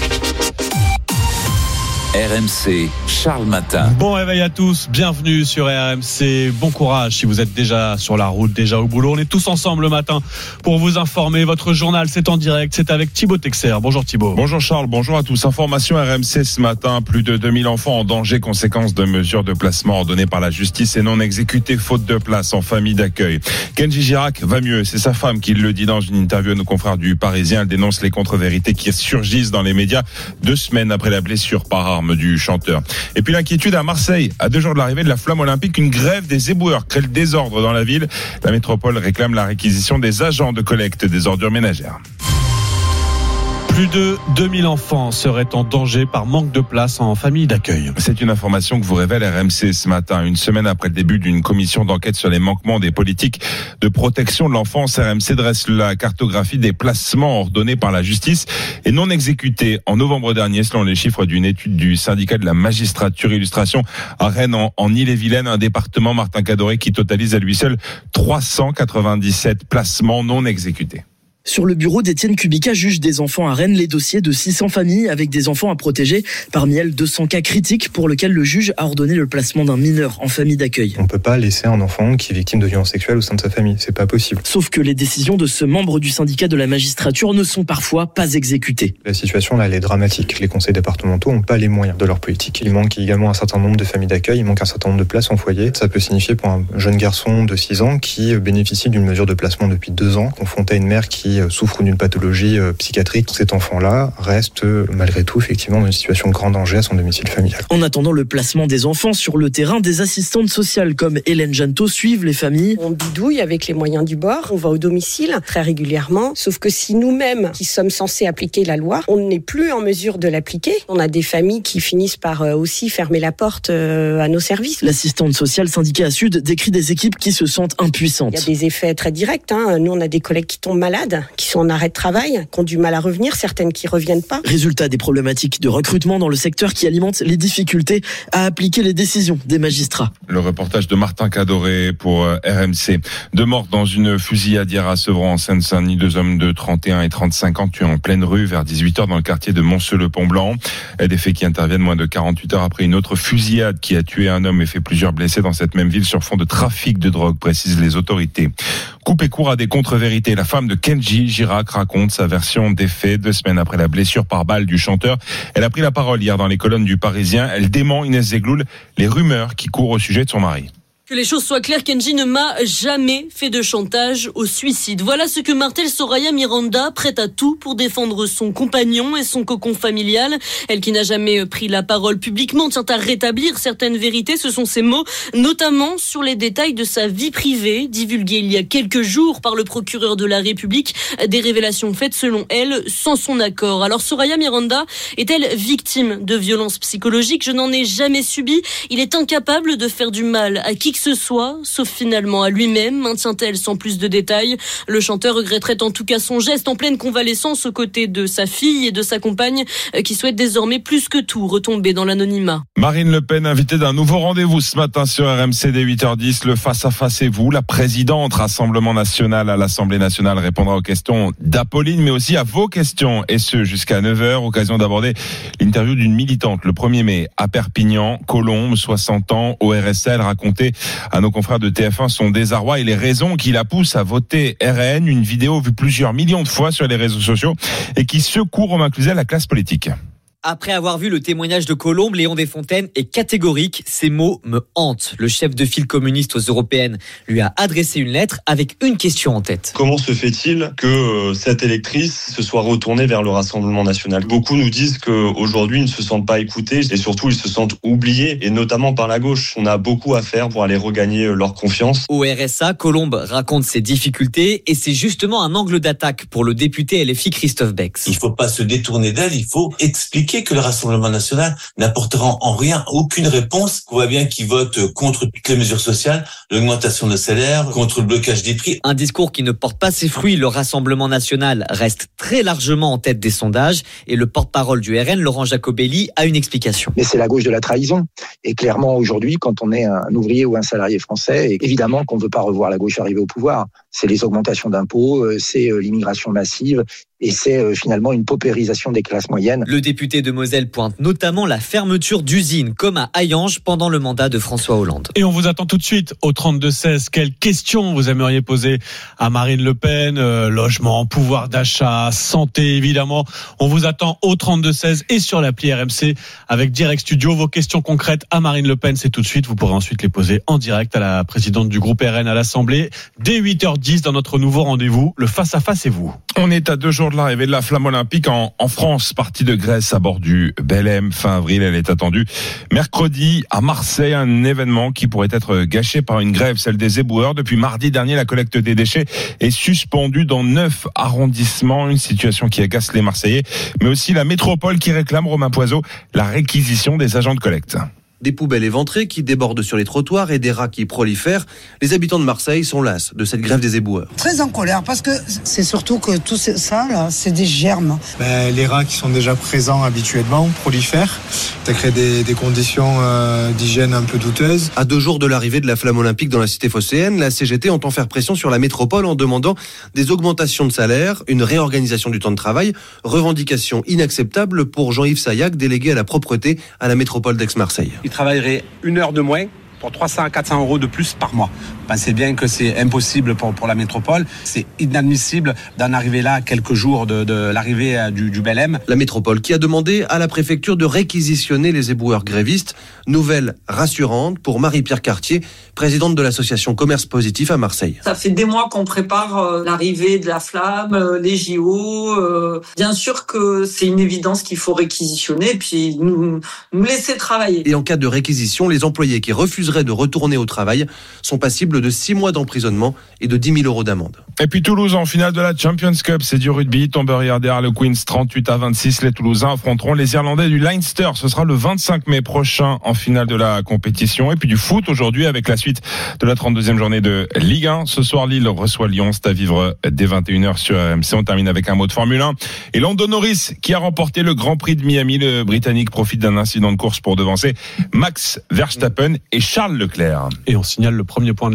R M C, Charles Matin. Bon réveil à tous, bienvenue sur R M C. Bon courage si vous êtes déjà sur la route, déjà au boulot. On est tous ensemble le matin pour vous informer. Votre journal, c'est en direct, c'est avec Thibaut Texer. Bonjour Thibaut. Bonjour Charles, bonjour à tous. Information R M C ce matin, plus de deux mille enfants en danger, conséquence de mesures de placement ordonnées par la justice et non exécutées faute de place en famille d'accueil. Kenji Girac va mieux, c'est sa femme qui le dit dans une interview à nos confrères du Parisien. Elle dénonce les contre-vérités qui surgissent dans les médias deux semaines après la blessure par arme du chanteur. Et puis l'inquiétude à Marseille, à deux jours de l'arrivée de la flamme olympique, une grève des éboueurs crée le désordre dans la ville. La métropole réclame la réquisition des agents de collecte des ordures ménagères. Plus de deux mille enfants seraient en danger par manque de place en famille d'accueil. C'est une information que vous révèle R M C ce matin. Une semaine après le début d'une commission d'enquête sur les manquements des politiques de protection de l'enfance, R M C dresse la cartographie des placements ordonnés par la justice et non exécutés. En novembre dernier, selon les chiffres d'une étude du syndicat de la magistrature, illustration à Rennes en, en Ille-et-Vilaine, un département, Martin Cadoré, qui totalise à lui seul trois cent quatre-vingt-dix-sept placements non exécutés. Sur le bureau d'Étienne Kubica, juge des enfants à Rennes, les dossiers de six cents familles avec des enfants à protéger. Parmi elles, deux cents cas critiques pour lesquels le juge a ordonné le placement d'un mineur en famille d'accueil. On ne peut pas laisser un enfant qui est victime de violences sexuelles au sein de sa famille, c'est pas possible. Sauf que les décisions de ce membre du syndicat de la magistrature ne sont parfois pas exécutées. La situation là, elle est dramatique. Les conseils départementaux n'ont pas les moyens de leur politique. Il manque également un certain nombre de familles d'accueil, il manque un certain nombre de places en foyer. Ça peut signifier pour un jeune garçon de six ans qui bénéficie d'une mesure de placement depuis deux ans, confronté à une mère qui souffre d'une pathologie psychiatrique. Cet enfant-là reste malgré tout effectivement dans une situation de grand danger à son domicile familial. En attendant le placement des enfants sur le terrain, des assistantes sociales comme Hélène Janto suivent les familles. On bidouille avec les moyens du bord, on va au domicile très régulièrement, sauf que si nous-mêmes qui sommes censés appliquer la loi, on n'est plus en mesure de l'appliquer. On a des familles qui finissent par aussi fermer la porte à nos services. L'assistante sociale syndicat Sud décrit des équipes qui se sentent impuissantes. Il y a des effets très directs. Hein. Nous, on a des collègues qui tombent malades, qui sont en arrêt de travail, qui ont du mal à revenir, certaines qui reviennent pas. Résultat des problématiques de recrutement dans le secteur qui alimentent les difficultés à appliquer les décisions des magistrats. Le reportage de Martin Cadoré pour R M C. Deux morts dans une fusillade hier à Sevran en Seine-Saint-Denis. Deux hommes de trente et un et trente-cinq ans tués en pleine rue vers dix-huit heures dans le quartier de Montceau-le-Pont-Blanc. Des faits qui interviennent moins de quarante-huit heures après une autre fusillade qui a tué un homme et fait plusieurs blessés dans cette même ville sur fond de trafic de drogue, précisent les autorités. coupé court à des contre-vérités. La femme de Kenji Girac raconte sa version des faits deux semaines après la blessure par balle du chanteur. Elle a pris la parole hier dans les colonnes du Parisien. Elle dément, Inès Zegloul, les rumeurs qui courent au sujet de son mari. Que les choses soient claires, Kenji ne m'a jamais fait de chantage au suicide. Voilà ce que martèle Soraya Miranda, prête à tout pour défendre son compagnon et son cocon familial. Elle qui n'a jamais pris la parole publiquement tient à rétablir certaines vérités. Ce sont ses mots, notamment sur les détails de sa vie privée, divulgués il y a quelques jours par le procureur de la République. Des révélations faites, selon elle, sans son accord. Alors Soraya Miranda est-elle victime de violences psychologiques ? Je n'en ai jamais subi. Il est incapable de faire du mal à qui que ce soit, sauf finalement à lui-même, maintient-elle sans plus de détails. Le chanteur regretterait en tout cas son geste en pleine convalescence aux côtés de sa fille et de sa compagne qui souhaitent désormais plus que tout retomber dans l'anonymat. Marine Le Pen, invitée d'un nouveau rendez-vous ce matin sur R M C dès huit heures dix. Le face-à-face et vous, la présidente Rassemblement National à l'Assemblée Nationale répondra aux questions d'Apolline, mais aussi à vos questions, et ce jusqu'à neuf heures. Occasion d'aborder l'interview d'une militante le premier mai à Perpignan. Colombe, soixante ans, au R S L, racontait à nos confrères de T F un son désarroi et les raisons qui la poussent à voter R N. Une vidéo vue plusieurs millions de fois sur les réseaux sociaux et qui secoue Romain Cluzel, la classe politique. Après avoir vu le témoignage de Colombe, Léon Desfontaines est catégorique. Ces mots me hantent. Le chef de file communiste aux européennes lui a adressé une lettre avec une question en tête. Comment se fait-il que cette électrice se soit retournée vers le Rassemblement national ? Beaucoup nous disent qu'aujourd'hui, ils ne se sentent pas écoutés et surtout, ils se sentent oubliés, et notamment par la gauche. On a beaucoup à faire pour aller regagner leur confiance. Au R S A, Colombe raconte ses difficultés et c'est justement un angle d'attaque pour le député L F I Christophe Bex. Il ne faut pas se détourner d'elle, il faut expliquer que le Rassemblement national n'apportera en rien aucune réponse. On voit bien qu'ils votent contre toutes les mesures sociales, l'augmentation de salaire, contre le blocage des prix. Un discours qui ne porte pas ses fruits. Le Rassemblement national reste très largement en tête des sondages et le porte-parole du R N, Laurent Jacobelli, a une explication. Mais c'est la gauche de la trahison. Et clairement, aujourd'hui, quand on est un ouvrier ou un salarié français, évidemment qu'on ne veut pas revoir la gauche arriver au pouvoir. C'est les augmentations d'impôts, c'est l'immigration massive, et c'est finalement une paupérisation des classes moyennes. Le député de Moselle pointe notamment la fermeture d'usines, comme à Hayange pendant le mandat de François Hollande. Et on vous attend tout de suite au trente-deux seize. Quelles questions vous aimeriez poser à Marine Le Pen ? euh, Logement, pouvoir d'achat, santé, évidemment. On vous attend au trente-deux seize et sur l'appli R M C avec Direct Studio. Vos questions concrètes à Marine Le Pen, c'est tout de suite. Vous pourrez ensuite les poser en direct à la présidente du groupe R N à l'Assemblée dès huit heures dix dans notre nouveau rendez-vous, le face-à-face et vous. On est à deux jours de l'arrivée de la flamme olympique en, en France, partie de Grèce à bord du Belém fin avril. Elle est attendue mercredi à Marseille, un événement qui pourrait être gâché par une grève, celle des éboueurs. Depuis mardi dernier, la collecte des déchets est suspendue dans neuf arrondissements, une situation qui agace les Marseillais, mais aussi la métropole qui réclame, Romain Poiseau, la réquisition des agents de collecte. Des poubelles éventrées qui débordent sur les trottoirs et des rats qui prolifèrent. Les habitants de Marseille sont las de cette grève des éboueurs. Très en colère parce que c'est surtout que tout ça, là, c'est des germes. Ben, les rats qui sont déjà présents habituellement prolifèrent. Ça crée des, des conditions euh, d'hygiène un peu douteuses. À deux jours de l'arrivée de la flamme olympique dans la cité phocéenne, la C G T entend faire pression sur la métropole en demandant des augmentations de salaire, une réorganisation du temps de travail, revendication inacceptable pour Jean-Yves Saillac, délégué à la propreté à la métropole d'Aix-Marseille. Travaillerait une heure de moins pour trois cents à quatre cents euros de plus par mois. Pensez bien que c'est impossible pour, pour la métropole. C'est inadmissible d'en arriver là à quelques jours de, de l'arrivée du, du Belém. La métropole qui a demandé à la préfecture de réquisitionner les éboueurs grévistes. Nouvelle rassurante pour Marie-Pierre Cartier, présidente de l'association Commerce Positif à Marseille. Ça fait des mois qu'on prépare euh, l'arrivée de la flamme, euh, les J O. Euh, bien sûr que c'est une évidence qu'il faut réquisitionner et puis nous, nous laisser travailler. Et en cas de réquisition, les employés qui refuseraient de retourner au travail sont passibles de six mois d'emprisonnement et de dix mille euros d'amende. Et puis Toulouse en finale de la Champions Cup, c'est du rugby. Tombeur hier des Harlequins trente-huit à vingt-six. Les Toulousains affronteront les Irlandais du Leinster. Ce sera le vingt-cinq mai prochain en finale de la compétition. Et puis du foot aujourd'hui avec la suite de la trente-deuxième journée de Ligue un. Ce soir, Lille reçoit Lyon. C'est à vivre dès vingt et une heures sur R M C. On termine avec un mot de Formule un. Et Lando Norris qui a remporté le Grand Prix de Miami. Le Britannique profite d'un incident de course pour devancer Max Verstappen et Charles Leclerc. Et on signale le premier point de la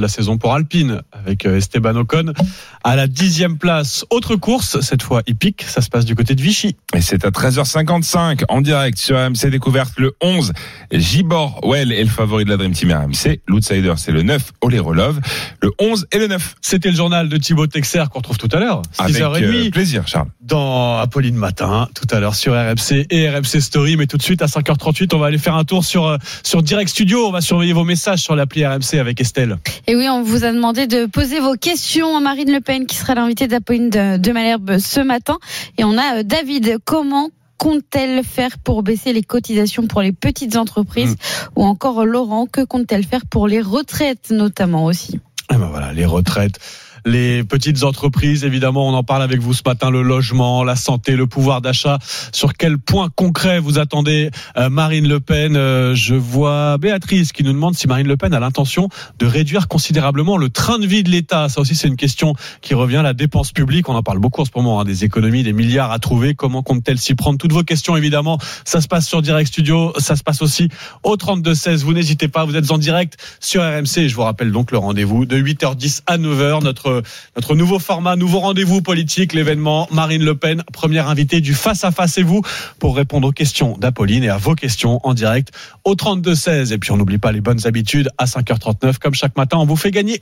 la saison pour Alpine avec Esteban Ocon à la dixième place. Autre course, cette fois hippique, ça se passe du côté de Vichy. Et c'est à treize heures cinquante-cinq en direct sur R M C Découverte. Le onze, Gibor Well est le favori de la Dream Team R M C. L'outsider, c'est le neuf, Olerolov. Le onze et le neuf. C'était le journal de Thibaut Texer qu'on retrouve tout à l'heure. Avec euh, plaisir, Charles. Dans Apolline Matin, tout à l'heure sur R M C et R M C Story. Mais tout de suite, à cinq heures trente-huit, on va aller faire un tour sur, sur Direct Studio. On va surveiller vos messages sur l'appli R M C avec Estelle. Et oui, on vous a demandé de poser vos questions à Marine Le Pen, qui sera l'invitée d'Apolline de, de Malherbe ce matin. Et on a David. Comment compte-t-elle faire pour baisser les cotisations pour les petites entreprises? mmh. Ou encore Laurent, que compte-t-elle faire pour les retraites notamment aussi? Et ben voilà, les retraites, les petites entreprises, évidemment, on en parle avec vous ce matin, le logement, la santé, le pouvoir d'achat. Sur quel point concret vous attendez euh, Marine Le Pen? euh, Je vois Béatrice qui nous demande si Marine Le Pen a l'intention de réduire considérablement le train de vie de l'État. Ça aussi, c'est une question qui revient. La dépense publique, on en parle beaucoup en ce moment, hein, des économies, des milliards à trouver. Comment compte-t-elle s'y prendre? Toutes vos questions, évidemment, ça se passe sur Direct Studio, ça se passe aussi au trente-deux seize. Vous n'hésitez pas, vous êtes en direct sur R M C. Et je vous rappelle donc le rendez-vous de huit heures dix à neuf heures, notre Notre nouveau format, nouveau rendez-vous politique, l'événement Marine Le Pen, première invitée du Face à Face et vous, pour répondre aux questions d'Apolline et à vos questions en direct au trente-deux seize. Et puis on n'oublie pas les bonnes habitudes à cinq heures trente-neuf, comme chaque matin, on vous fait gagner.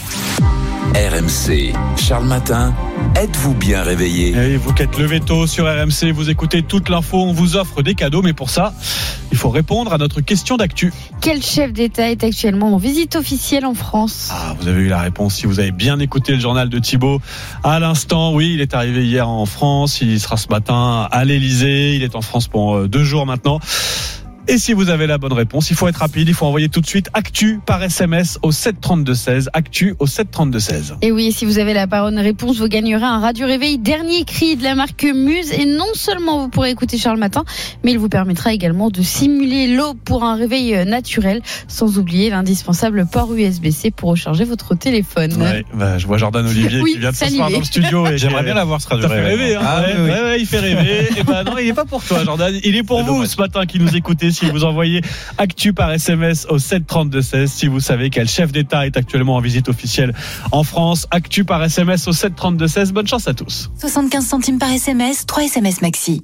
R M C, Charles Matin, êtes-vous bien réveillé? Et vous qui êtes levé tôt sur R M C, vous écoutez toute l'info, on vous offre des cadeaux, mais pour ça, il faut répondre à notre question d'actu. Quel chef d'État est actuellement en visite officielle en France? Ah, vous avez eu la réponse si vous avez bien écouté le journal de Thibaut à l'instant. Oui, il est arrivé hier en France, il sera ce matin à l'Elysée, il est en France pour deux jours maintenant. Et si vous avez la bonne réponse, il faut être rapide, il faut envoyer tout de suite Actu par S M S au sept trente-deux seize. Actu au sept trente-deux seize. Et oui, si vous avez la bonne réponse, vous gagnerez un Radio Réveil dernier cri de la marque Muse. Et non seulement vous pourrez écouter Charles Matin, mais il vous permettra également de simuler l'eau pour un réveil naturel, sans oublier l'indispensable port U S B C pour recharger votre téléphone. Ouais, bah, je vois Jordan Olivier oui, qui vient de s'asseoir dans le studio. Et j'aimerais bien l'avoir ce Radio Réveil. Ça fait rêver, hein. Ah, ouais, oui. ouais, ouais, il fait rêver. Et bah non, il n'est pas pour toi, Jordan. Il est pour c'est vous dommage. Ce matin qui nous écoutez. Si vous envoyez Actu par S M S au sept trente-deux seize, si vous savez quel chef d'État est actuellement en visite officielle en France. Actu par S M S au sept trente-deux seize. Bonne chance à tous. soixante-quinze centimes par S M S, trois S M S maxi.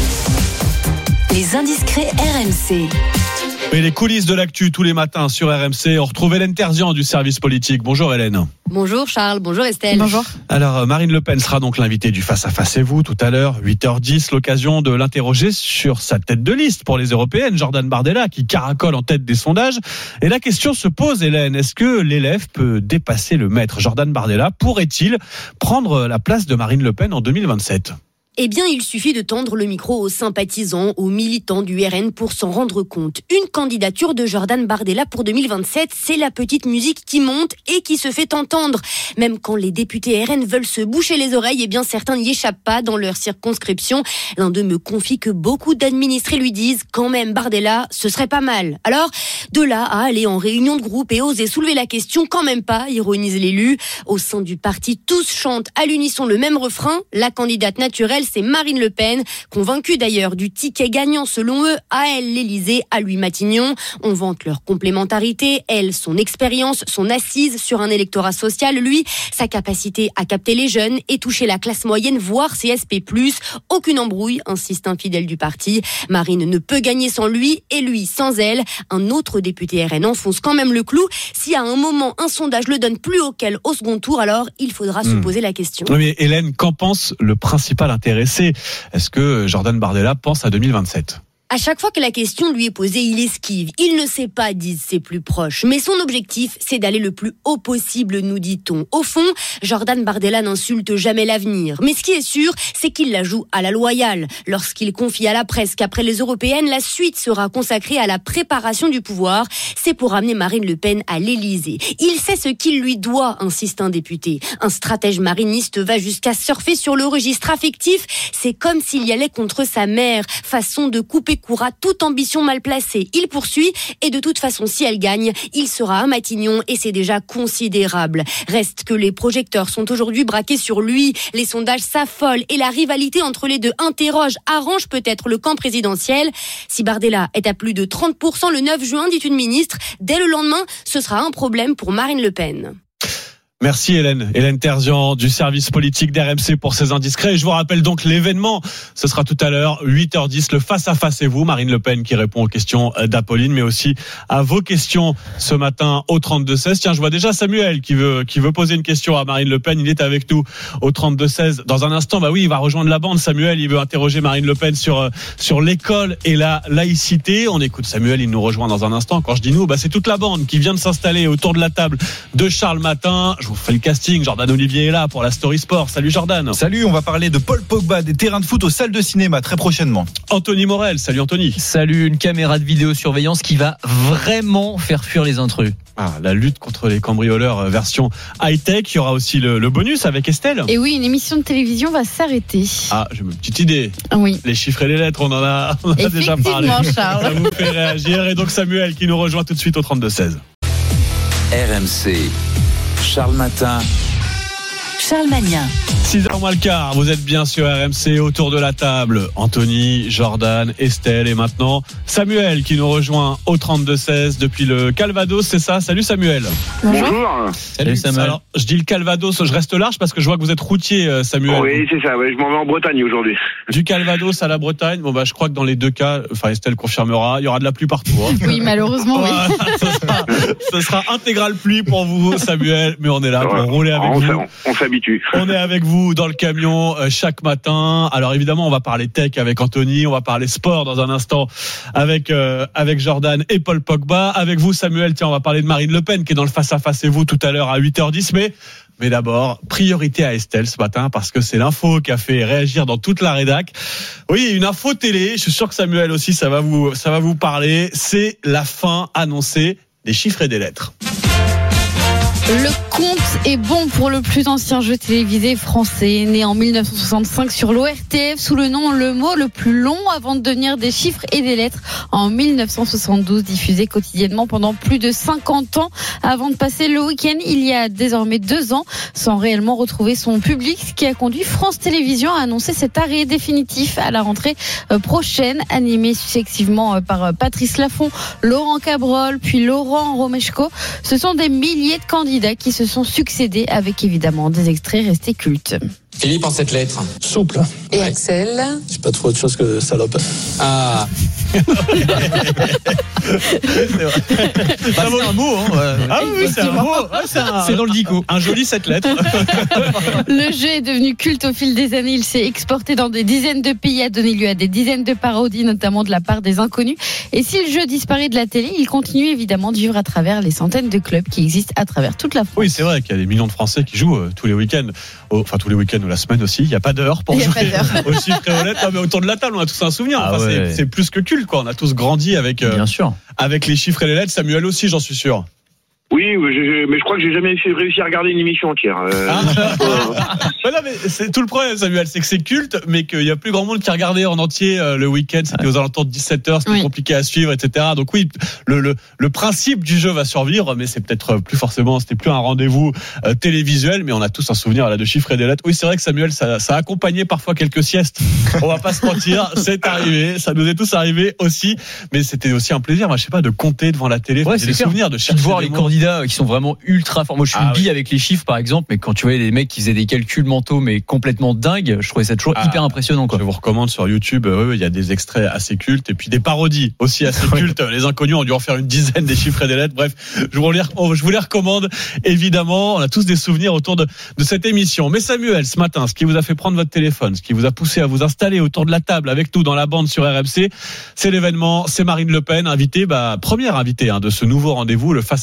Les indiscrets R M C. Et les coulisses de l'actu tous les matins sur R M C. On retrouve Hélène Terzian du service politique. Bonjour Hélène. Bonjour Charles, bonjour Estelle. Bonjour. Alors Marine Le Pen sera donc l'invitée du Face à Face et vous tout à l'heure, huit heures dix, l'occasion de l'interroger sur sa tête de liste pour les européennes, Jordan Bardella, qui caracole en tête des sondages. Et la question se pose, Hélène, est-ce que l'élève peut dépasser le maître? Jordan Bardella pourrait-il prendre la place de Marine Le Pen en deux mille vingt-sept? Eh bien, il suffit de tendre le micro aux sympathisants, aux militants du R N pour s'en rendre compte. Une candidature de Jordan Bardella pour deux mille vingt-sept, c'est la petite musique qui monte et qui se fait entendre. Même quand les députés R N veulent se boucher les oreilles, eh bien, certains n'y échappent pas dans leur circonscription. L'un d'eux me confie que beaucoup d'administrés lui disent « quand même, Bardella, ce serait pas mal ». Alors, de là à aller en réunion de groupe et oser soulever la question « quand même pas », ironise l'élu. Au sein du parti, tous chantent à l'unisson le même refrain. La candidate naturelle, c'est Marine Le Pen, convaincue d'ailleurs du ticket gagnant selon eux, à elle l'Élysée, à lui Matignon. On vante leur complémentarité, elle son expérience, son assise sur un électorat social, lui sa capacité à capter les jeunes et toucher la classe moyenne, voire C S P plus. Aucune embrouille, insiste un fidèle du parti. Marine ne peut gagner sans lui et lui sans elle. Un autre député R N enfonce quand même le clou. Si à un moment un sondage le donne plus haut qu'elle au second tour, alors il faudra mmh. se poser la question. Oui, mais Hélène, qu'en pense le principal intéressé? Est-ce que Jordan Bardella pense à deux mille vingt-sept? À chaque fois que la question lui est posée, il esquive. Il ne sait pas, disent ses plus proches. Mais son objectif, c'est d'aller le plus haut possible, nous dit-on. Au fond, Jordan Bardella n'insulte jamais l'avenir. Mais ce qui est sûr, c'est qu'il la joue à la loyale. Lorsqu'il confie à la presse qu'après les européennes, la suite sera consacrée à la préparation du pouvoir, c'est pour amener Marine Le Pen à l'Élysée. Il sait ce qu'il lui doit, insiste un député. Un stratège mariniste va jusqu'à surfer sur le registre affectif. C'est comme s'il y allait contre sa mère. Façon de couper courra toute ambition mal placée. Il poursuit et de toute façon, si elle gagne, il sera à Matignon et c'est déjà considérable. Reste que les projecteurs sont aujourd'hui braqués sur lui. Les sondages s'affolent et la rivalité entre les deux interroge, arrange peut-être le camp présidentiel. Si Bardella est à plus de trente pour cent le neuf juin, dit une ministre, dès le lendemain, ce sera un problème pour Marine Le Pen. Merci Hélène, Hélène Terzian du service politique d'R M C pour ces indiscrets. Et je vous rappelle donc l'événement, ce sera tout à l'heure, huit heures dix, le face-à-face et vous, Marine Le Pen qui répond aux questions d'Apolline, mais aussi à vos questions ce matin au trente-deux seize. Tiens, je vois déjà Samuel qui veut, qui veut poser une question à Marine Le Pen, il est avec nous au trente-deux seize. Dans un instant, bah oui, il va rejoindre la bande. Samuel, il veut interroger Marine Le Pen sur, sur l'école et la laïcité. On écoute Samuel, il nous rejoint dans un instant. Quand je dis nous, bah c'est toute la bande qui vient de s'installer autour de la table de Charles Matin. Je vous fais le casting, Jordan Olivier est là pour la Story Sport. Salut Jordan. Salut, on va parler de Paul Pogba, des terrains de foot aux salles de cinéma très prochainement. Anthony Morel, salut Anthony. Salut, une caméra de vidéosurveillance qui va vraiment faire fuir les intrus. Ah, la lutte contre les cambrioleurs version high-tech. Il y aura aussi le, le bonus avec Estelle. Et oui, une émission de télévision va s'arrêter. Ah, j'ai une petite idée. Oui. Les chiffres et les lettres, on en a, on en a déjà parlé. Charles. Ça vous fait réagir. Et donc Samuel qui nous rejoint tout de suite au trente-deux seize. R M C, Charles Matin. Charles Magnin. six heures moins le quart, vous êtes bien sur R M C autour de la table. Anthony, Jordan, Estelle et maintenant Samuel qui nous rejoint au trente-deux seize depuis le Calvados, c'est ça? Salut Samuel. Bonjour. Salut Samuel. Alors, je dis le Calvados, je reste large parce que je vois que vous êtes routier, Samuel. Oui, c'est ça, ouais, je m'en vais en Bretagne aujourd'hui. Du Calvados à la Bretagne, bon bah je crois que dans les deux cas, enfin Estelle confirmera, il y aura de la pluie partout. Hein. Oui, malheureusement, oui. ce, sera, ce sera intégral pluie pour vous, Samuel, mais on est là pour ouais, rouler avec on vous. On, on s'habitue. On est avec vous dans le camion euh, chaque matin. Alors évidemment, on va parler tech avec Anthony, on va parler sport dans un instant avec euh, avec Jordan et Paul Pogba. Avec vous, Samuel, tiens, on va parler de Marine Le Pen qui est dans le face-à-face et vous tout à l'heure à huit heures dix. Mais mais d'abord, priorité à Estelle ce matin parce que c'est l'info qui a fait réagir dans toute la rédac. Oui, une info télé. Je suis sûr que Samuel aussi, ça va vous ça va vous parler. C'est la fin annoncée des chiffres et des lettres. Le compte est bon pour le plus ancien jeu télévisé français, né en dix-neuf cent soixante-cinq sur l'O R T F sous le nom Le Mot le plus long avant de devenir des chiffres et des lettres en dix-neuf cent soixante-douze, diffusé quotidiennement pendant plus de cinquante ans avant de passer le week-end il y a désormais deux ans sans réellement retrouver son public, ce qui a conduit France Télévisions à annoncer cet arrêt définitif à la rentrée prochaine, animé successivement par Patrice Laffont, Laurent Cabrol puis Laurent Romeshko. Ce sont des milliers de candidats qui se sont succédés avec évidemment des extraits restés cultes. Philippe en cette lettre. Souple. Et Axel. J'ai pas trop autre chose que salope. Ah. Bah, c'est un mot, hein. Ouais. Ah oui, c'est un mot. Ouais, c'est, un, c'est dans le dico. Un joli sept lettres. Le jeu est devenu culte au fil des années. Il s'est exporté dans des dizaines de pays, a donné lieu à des dizaines de parodies, notamment de la part des inconnus. Et si le jeu disparaît de la télé, il continue évidemment de vivre à travers les centaines de clubs qui existent à travers toute la France. Oui, c'est vrai qu'il y a des millions de Français qui jouent euh, tous les week-ends. Oh, enfin, tous les week-ends ou la semaine aussi. Il n'y a pas d'heure pour jouer aux chiffres et aux lettres. Non, mais autour de la table, on a tous un souvenir. Enfin, ah ouais. c'est, c'est plus que culte, quoi. On a tous grandi avec, euh, Bien sûr. avec les chiffres et les lettres. Samuel aussi, j'en suis sûr. Oui, mais je, mais je crois que j'ai jamais réussi à regarder une émission entière. Euh, ah. euh... non, mais c'est tout le problème, Samuel, c'est que c'est culte, mais qu'il y a plus grand monde qui regardait en entier euh, le week-end. C'était ouais. aux alentours de dix-sept heures, c'était oui. compliqué à suivre, et cetera. Donc oui, le, le, le principe du jeu va survivre, mais c'est peut-être plus forcément, c'était plus un rendez-vous euh, télévisuel, mais on a tous un souvenir là de chiffres et des lettres. Oui, c'est vrai que Samuel, ça, ça a accompagné parfois quelques siestes. On va pas se mentir, c'est arrivé, ça nous est tous arrivé aussi, mais c'était aussi un plaisir, moi je sais pas, de compter devant la télé, ouais, des souvenirs, de chercher de voir les candidats qui sont vraiment ultra forts. Moi, je suis ah, une bille oui. avec les chiffres, par exemple, mais quand tu voyais des mecs qui faisaient des calculs mentaux, mais complètement dingues, je trouvais ça toujours ah, hyper impressionnant, quoi. Je vous recommande sur YouTube, euh, il y a des extraits assez cultes et puis des parodies aussi assez cultes. Les inconnus ont dû en faire une dizaine des chiffres et des lettres. Bref, je vous les, je vous les recommande, évidemment. On a tous des souvenirs autour de, de cette émission. Mais Samuel, ce matin, ce qui vous a fait prendre votre téléphone, ce qui vous a poussé à vous installer autour de la table avec nous dans la bande sur R M C, c'est l'événement, c'est Marine Le Pen, invitée, bah, première invitée hein, de ce nouveau rendez-vous, le face à face et vous.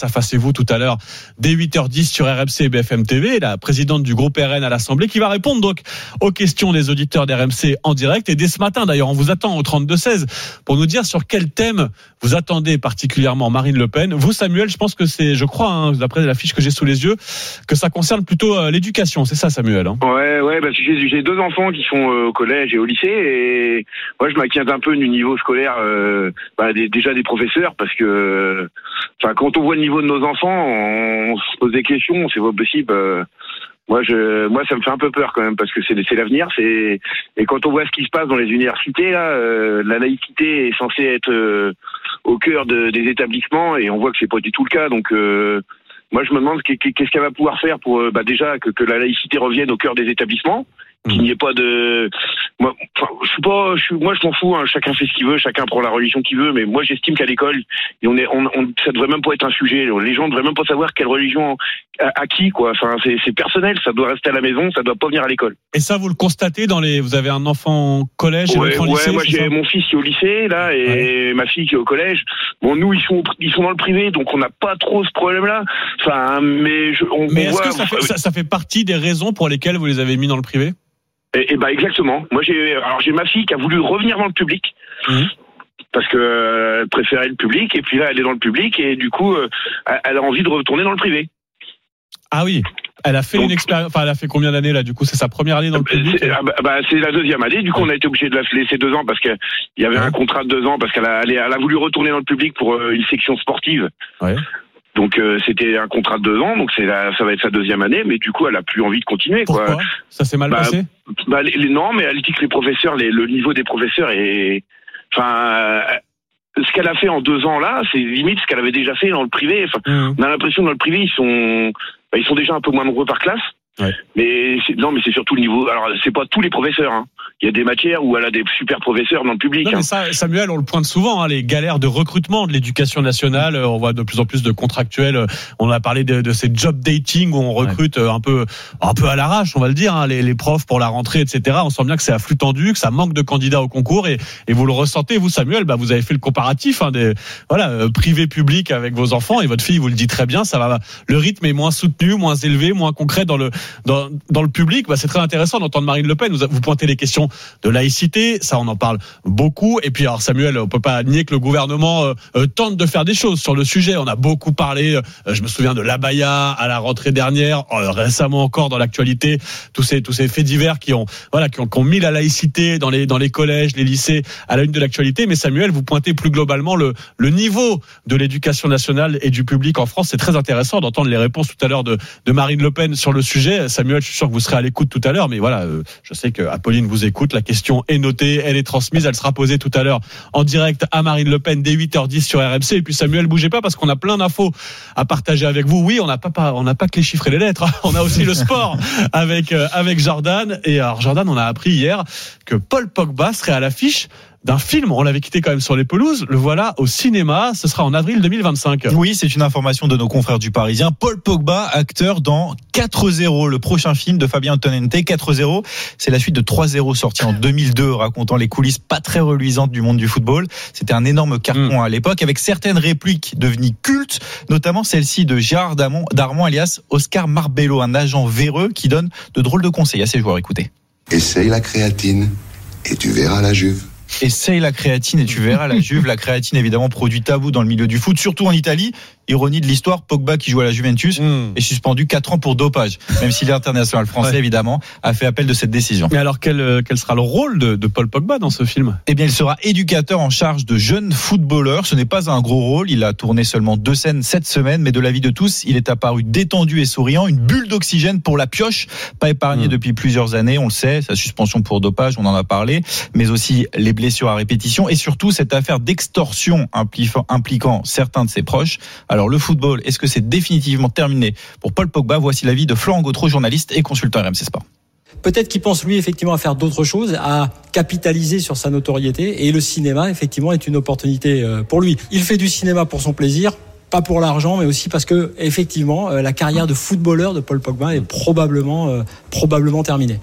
vous tout à l'heure dès huit heures dix sur R M C et B F M T V, la présidente du groupe R N à l'Assemblée qui va répondre donc aux questions des auditeurs d'R M C en direct. Et dès ce matin d'ailleurs, on vous attend au trente-deux seize pour nous dire sur quel thème vous attendez particulièrement Marine Le Pen. Vous Samuel, je pense que c'est, je crois, hein, d'après la fiche que j'ai sous les yeux, que ça concerne plutôt euh, l'éducation, c'est ça Samuel hein? Ouais, ouais, parce que j'ai, j'ai deux enfants qui sont euh, au collège et au lycée et moi je m'inquiète un peu du niveau scolaire, euh, bah, des, déjà des professeurs parce que, enfin, quand on voit le niveau de nos enfants, on se pose des questions, c'est pas possible. Euh, moi, je, moi, ça me fait un peu peur quand même parce que c'est, c'est l'avenir. C'est et quand on voit ce qui se passe dans les universités, là, euh, la laïcité est censée être euh, au cœur de, des établissements et on voit que c'est pas du tout le cas. Donc euh, moi, je me demande qu'est-ce qu'elle va pouvoir faire pour, bah, déjà, que, que la laïcité revienne au cœur des établissements, qu'il n'y ait pas de, moi, enfin, je suis pas, je suis, moi, je m'en fous, hein, chacun fait ce qu'il veut, chacun prend la religion qu'il veut, mais moi, j'estime qu'à l'école, on est, on, on, ça devrait même pas être un sujet. Les gens devraient même pas savoir quelle religion à, à qui, quoi. Enfin, c'est, c'est personnel, ça doit rester à la maison, ça doit pas venir à l'école. Et ça, vous le constatez dans les, vous avez un enfant au collège et ouais, l'autre en ouais, lycée, moi, j'ai mon fils qui est au lycée, là, et ouais. ma fille qui est au collège. Bon, nous, ils sont, ils sont dans le privé, donc on n'a pas trop ce problème-là. Enfin, mais je, on, mais on est-ce voit, que ça fait, ça, ça fait partie des raisons pour lesquelles vous les avez mis dans le privé? Et, et bah exactement. Moi j'ai alors j'ai ma fille qui a voulu revenir dans le public mmh. parce que euh, elle préférait le public et puis là elle est dans le public et du coup euh, elle a envie de retourner dans le privé. Ah oui. Elle a fait Donc, une expérience. Enfin, elle a fait combien d'années là? Du coup, c'est sa première année dans le public. C'est, bah, bah, c'est la deuxième année. Du coup, on a été obligé de la laisser deux ans parce qu'il y avait ouais. un contrat de deux ans parce qu'elle a, elle a voulu retourner dans le public pour euh, une section sportive. Ouais. Donc euh, c'était un contrat de deux ans, donc c'est la, ça va être sa deuxième année, mais du coup elle a plus envie de continuer. Pourquoi quoi. Ça s'est mal bah, passé bah, les, les, Non, mais elle dit que les professeurs, les, le niveau des professeurs est, enfin, euh, ce qu'elle a fait en deux ans là, c'est limite ce qu'elle avait déjà fait dans le privé. Enfin, mmh. On a l'impression que dans le privé ils sont, bah, ils sont déjà un peu moins nombreux par classe. Ouais. Mais c'est, non, mais c'est surtout le niveau. Alors c'est pas tous les professeurs. Hein. Il y a des matières où elle a des super professeurs dans le public. Non, mais hein. ça, Samuel, on le pointe souvent, hein, les galères de recrutement de l'éducation nationale. On voit de plus en plus de contractuels. On a parlé de, de ces job dating où on recrute ouais. un peu, un peu à l'arrache, on va le dire, hein, les, les profs pour la rentrée, et cetera. On sent bien que c'est à flux tendu, que ça manque de candidats au concours, et, et vous le ressentez, vous, Samuel. Bah, vous avez fait le comparatif, hein, des voilà, euh, privé public avec vos enfants, et votre fille vous le dit très bien. Ça va, le rythme est moins soutenu, moins élevé, moins concret dans le dans, dans le public. Bah, c'est très intéressant d'entendre Marine Le Pen. Vous, vous pointez les questions de laïcité, ça on en parle beaucoup. Et puis alors Samuel, on peut pas nier que le gouvernement euh, euh, tente de faire des choses sur le sujet. On a beaucoup parlé, euh, je me souviens de l'abaya à la rentrée dernière, euh, récemment encore dans l'actualité, tous ces tous ces faits divers qui ont voilà qui ont, qui ont mis la laïcité dans les dans les collèges, les lycées à la une de l'actualité. Mais Samuel, vous pointez plus globalement le le niveau de l'éducation nationale et du public en France. C'est très intéressant d'entendre les réponses tout à l'heure de de Marine Le Pen sur le sujet. Samuel, je suis sûr que vous serez à l'écoute tout à l'heure, mais voilà, euh, je sais que Apolline vous écoute. La question est notée, elle est transmise, elle sera posée tout à l'heure en direct à Marine Le Pen dès huit heures dix sur R M C. Et puis Samuel, bougez pas parce qu'on a plein d'infos à partager avec vous. Oui, on n'a pas on n'a pas que les chiffres et les lettres, hein. On a aussi le sport avec euh, avec Jordan. Et alors Jordan, on a appris hier que Paul Pogba serait à l'affiche d'un film. On l'avait quitté quand même sur les pelouses. Le voilà au cinéma. Ce sera en avril deux mille vingt-cinq. Oui, c'est une information de nos confrères du Parisien. Paul Pogba, acteur dans quatre zéro, le prochain film de Fabien Antonente. quatre zéro, c'est la suite de trois zéro sorti en deux mille deux, racontant les coulisses pas très reluisantes du monde du football. C'était un énorme carton mmh. à l'époque, avec certaines répliques devenues cultes, notamment celle-ci de Gérard Darmon, Darmon alias Oscar Marbello, un agent véreux qui donne de drôles de conseils à ses joueurs. Écoutez. Essaye la créatine et tu verras la Juve. Essaye la créatine et tu verras la Juve. La créatine, évidemment, produit tabou dans le milieu du foot, surtout en Italie. Ironie de l'histoire, Pogba, qui joue à la Juventus, mmh. est suspendu quatre ans pour dopage. Même si l'international français, ouais. évidemment, a fait appel de cette décision. Mais alors, quel, quel sera le rôle de, de Paul Pogba dans ce film ? Eh bien, il sera éducateur en charge de jeunes footballeurs. Ce n'est pas un gros rôle. Il a tourné seulement deux scènes cette semaine, mais de l'avis de tous, il est apparu détendu et souriant. Une bulle d'oxygène pour la pioche, pas épargnée mmh. depuis plusieurs années. On le sait, sa suspension pour dopage, on en a parlé, mais aussi les blessures à répétition et surtout cette affaire d'extorsion impliquant certains de ses proches. Alors, le football, est-ce que c'est définitivement terminé pour Paul Pogba? Voici l'avis de Florent Gautreau, journaliste et consultant R M C Sport. Peut-être qu'il pense lui effectivement à faire d'autres choses, à capitaliser sur sa notoriété, et le cinéma effectivement est une opportunité pour lui. Il fait du cinéma pour son plaisir, pas pour l'argent, mais aussi parce que effectivement la carrière de footballeur de Paul Pogba est probablement euh, probablement terminée.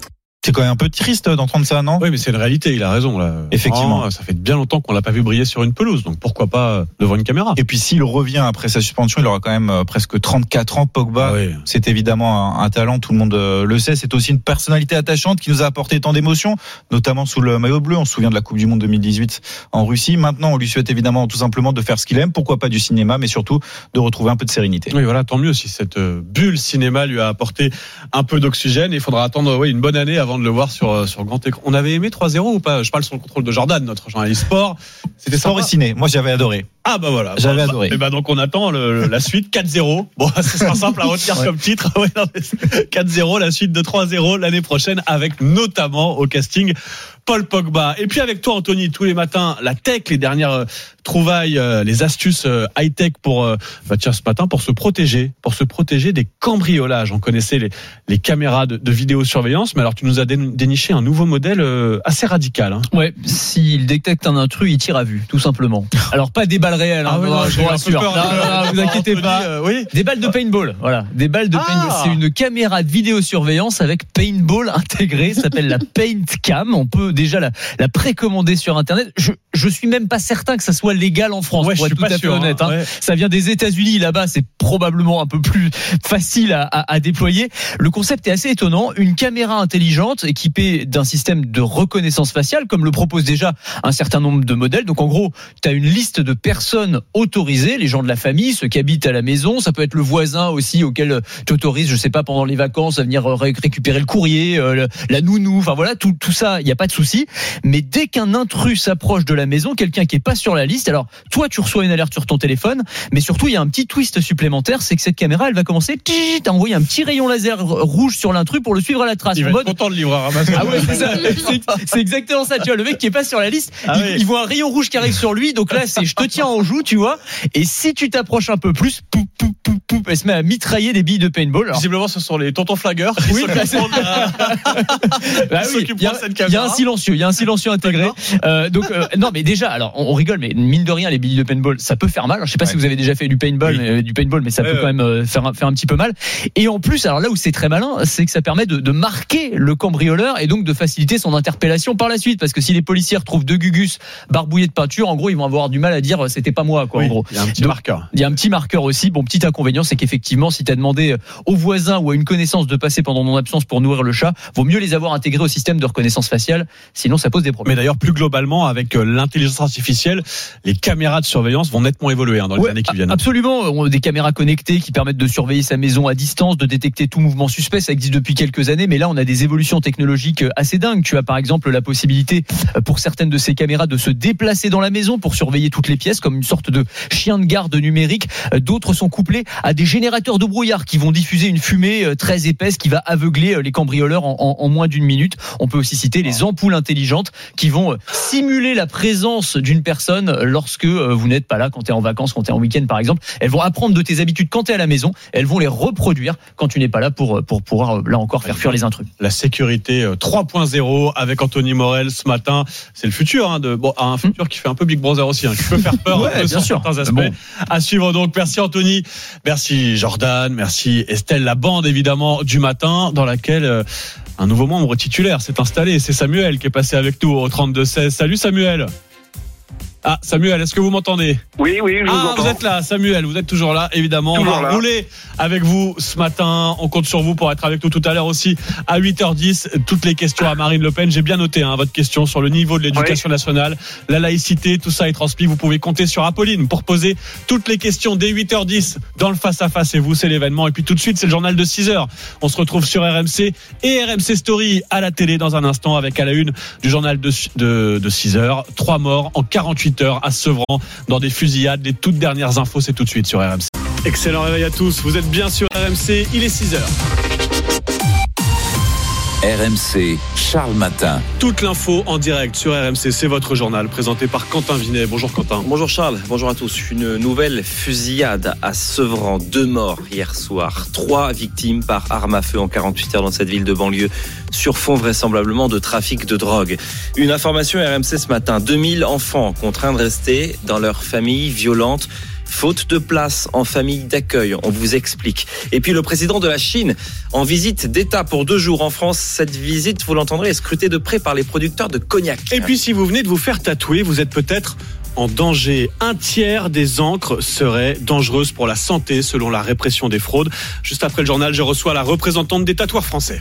C'est quand même un peu triste d'entendre ça, non ? Oui, mais c'est une réalité, il a raison. Là. Effectivement. Oh, ça fait bien longtemps qu'on l'a pas vu briller sur une pelouse, donc pourquoi pas devant une caméra. Et puis s'il revient après sa suspension, il aura quand même presque trente-quatre ans. Pogba, ah oui. C'est évidemment un, un talent, tout le monde le sait. C'est aussi une personnalité attachante qui nous a apporté tant d'émotions, notamment sous le maillot bleu. On se souvient de la Coupe du Monde deux mille dix-huit en Russie. Maintenant, on lui souhaite évidemment tout simplement de faire ce qu'il aime, pourquoi pas du cinéma, mais surtout de retrouver un peu de sérénité. Oui, voilà, tant mieux si cette bulle cinéma lui a apporté un peu d'oxygène. Il faudra attendre oui, une bonne année avant de le voir sur sur grand écran. On avait aimé trois zéro ou pas ? Je parle sur le contrôle de Jordan, notre journaliste sport. C'était sport et ciné. Moi, j'avais adoré. Ah bah voilà. J'avais bah, adoré. Et bah donc on attend le, la suite quatre zéro. Bon, ce sera simple à retenir ouais. comme titre. Ouais, non, quatre zéro, la suite de trois zéro l'année prochaine avec notamment au casting Paul Pogba. Et puis avec toi Anthony, tous les matins, la tech, les dernières euh, trouvailles, euh, les astuces euh, high-tech pour euh, bah tiens ce matin pour se protéger, pour se protéger des cambriolages. On connaissait les, les caméras de, de vidéosurveillance, mais alors tu nous as déniché un nouveau modèle euh, assez radical. Hein. Ouais, s'il détecte un intrus, il tire à vue, tout simplement. Alors pas des balles réelles, ah hein, ouais, non, non, je vous rassure. Non, non, non, vous inquiétez pas. Euh, oui. Des balles de paintball, voilà, des balles de ah. paintball. C'est une caméra de vidéosurveillance avec paintball intégré, ça s'appelle la Paint Cam. On peut déjà la, la précommander sur internet. Je je suis même pas certain que ça soit légal en France, ouais, pour être tout à sûr, fait honnête. Hein, hein. Ouais. Ça vient des États-Unis, là-bas, c'est probablement un peu plus facile à, à, à déployer. Le concept est assez étonnant. Une caméra intelligente équipée d'un système de reconnaissance faciale, comme le propose déjà un certain nombre de modèles. Donc en gros, tu as une liste de personnes autorisées, les gens de la famille, ceux qui habitent à la maison. Ça peut être le voisin aussi auquel tu autorises, je sais pas, pendant les vacances, à venir ré- récupérer le courrier, euh, la nounou. Enfin voilà, tout, tout ça, il n'y a pas de souci. Mais dès qu'un intrus s'approche de la maison, quelqu'un qui est pas sur la liste, alors toi tu reçois une alerte sur ton téléphone, mais surtout il y a un petit twist supplémentaire, c'est que cette caméra elle va commencer à envoyer un petit rayon laser rouge sur l'intrus pour le suivre à la trace. Il va mode... être content de livreur Amazon. Ah ouais, c'est ça. C'est, c'est exactement ça. Tu vois, le mec qui est pas sur la liste, ah il, oui. il voit un rayon rouge qui arrive sur lui, donc là c'est je te tiens en joue, tu vois. Et si tu t'approches un peu plus, pou, pou, pou, pou, elle se met à mitrailler des billes de paintball. Alors... Visiblement, ce sont les tontons flagueurs. Oui, bah, c'est... bah, oui, il y, y a un silencieux, il y a un silencieux intégré. Euh, donc euh, non, mais déjà, alors on, on rigole, mais mine de rien, les billes de paintball, ça peut faire mal. Alors, je sais pas ouais. si vous avez déjà fait du paintball, oui. mais, du paintball, mais ça ouais, peut ouais. quand même euh, faire un, faire un petit peu mal. Et en plus, alors là où c'est très malin, c'est que ça permet de, de marquer le cambrioleur et donc de faciliter son interpellation par la suite, parce que si les policiers retrouvent deux gugus barbouillés de peinture, en gros, ils vont avoir du mal à dire c'était pas moi, quoi. Oui, en gros, il y a un petit donc, marqueur. Il y a un petit marqueur aussi. Bon, petit inconvénient, c'est qu'effectivement, si t'as demandé au voisin ou à une connaissance de passer pendant mon absence pour nourrir le chat, vaut mieux les avoir intégrés au système de reconnaissance faciale, sinon ça pose des problèmes. Mais d'ailleurs, plus globalement, avec l'intelligence artificielle, les caméras de surveillance vont nettement évoluer hein, dans les ouais, années qui viennent. Absolument, on a des caméras connectées qui permettent de surveiller sa maison à distance, de détecter tout mouvement suspect, ça existe depuis quelques années, mais là on a des évolutions technologiques assez dingues. Tu as par exemple la possibilité pour certaines de ces caméras de se déplacer dans la maison pour surveiller toutes les pièces comme une sorte de chien de garde numérique. D'autres sont couplés à des générateurs de brouillard qui vont diffuser une fumée très épaisse qui va aveugler les cambrioleurs en, en, en moins d'une minute. On peut aussi citer les ampoules intelligentes qui vont simuler la présence d'une personne lorsque vous n'êtes pas là, quand tu es en vacances, quand tu es en week-end par exemple. Elles vont apprendre de tes habitudes quand tu es à la maison, elles vont les reproduire quand tu n'es pas là pour, pour pouvoir là encore faire fuir les intrus. La sécurité trois point zéro avec Anthony Morel ce matin, c'est le futur hein, de bon, un futur qui fait un peu Big Brother aussi, hein, qui peut faire peur ouais, sur sûr. certains aspects. Bon. À suivre donc. Merci Anthony, merci Jordan, merci Estelle, la bande évidemment du matin dans laquelle euh, un nouveau membre titulaire s'est installé. C'est Samuel qui est passé avec nous au trente-deux seize. Salut Samuel. Ah, Samuel, est-ce que vous m'entendez ? Oui, oui, je vous ah, entends. Vous êtes là, Samuel, vous êtes toujours là, évidemment. Toujours on va là. rouler avec vous ce matin. On compte sur vous pour être avec nous tout à l'heure aussi à huit heures dix. Toutes les questions à Marine Le Pen. J'ai bien noté hein, votre question sur le niveau de l'éducation oui. nationale, la laïcité, tout ça est transmis. Vous pouvez compter sur Apolline pour poser toutes les questions dès huit heures dix dans le face-à-face. Et vous, c'est l'événement. Et puis tout de suite, c'est le journal de six heures. On se retrouve sur R M C et R M C Story à la télé dans un instant avec à la une du journal de, de, de six heures. Trois morts en quarante-huit heures à Sevran. Dans des fusillades, les toutes dernières infos, c'est tout de suite sur R M C. Excellent réveil à tous, vous êtes bien sur R M C, il est six heures. R M C, Charles Matin. Toute l'info en direct sur R M C, c'est votre journal présenté par Quentin Vinet. Bonjour Quentin. Bonjour Charles, bonjour à tous. Une nouvelle fusillade à Sevran, deux morts hier soir, trois victimes par arme à feu en quarante-huit heures dans cette ville de banlieue sur fond vraisemblablement de trafic de drogue. Une information R M C ce matin, deux mille enfants contraints de rester dans leur famille violente faute de place en famille d'accueil. On vous explique. Et puis le président de la Chine en visite d'État pour deux jours en France. Cette visite, vous l'entendrez, est scrutée de près par les producteurs de cognac. Et puis si vous venez de vous faire tatouer, vous êtes peut-être en danger. Un tiers des encres seraient dangereuses pour la santé selon la répression des fraudes. Juste après le journal, je reçois la représentante des tatoueurs français.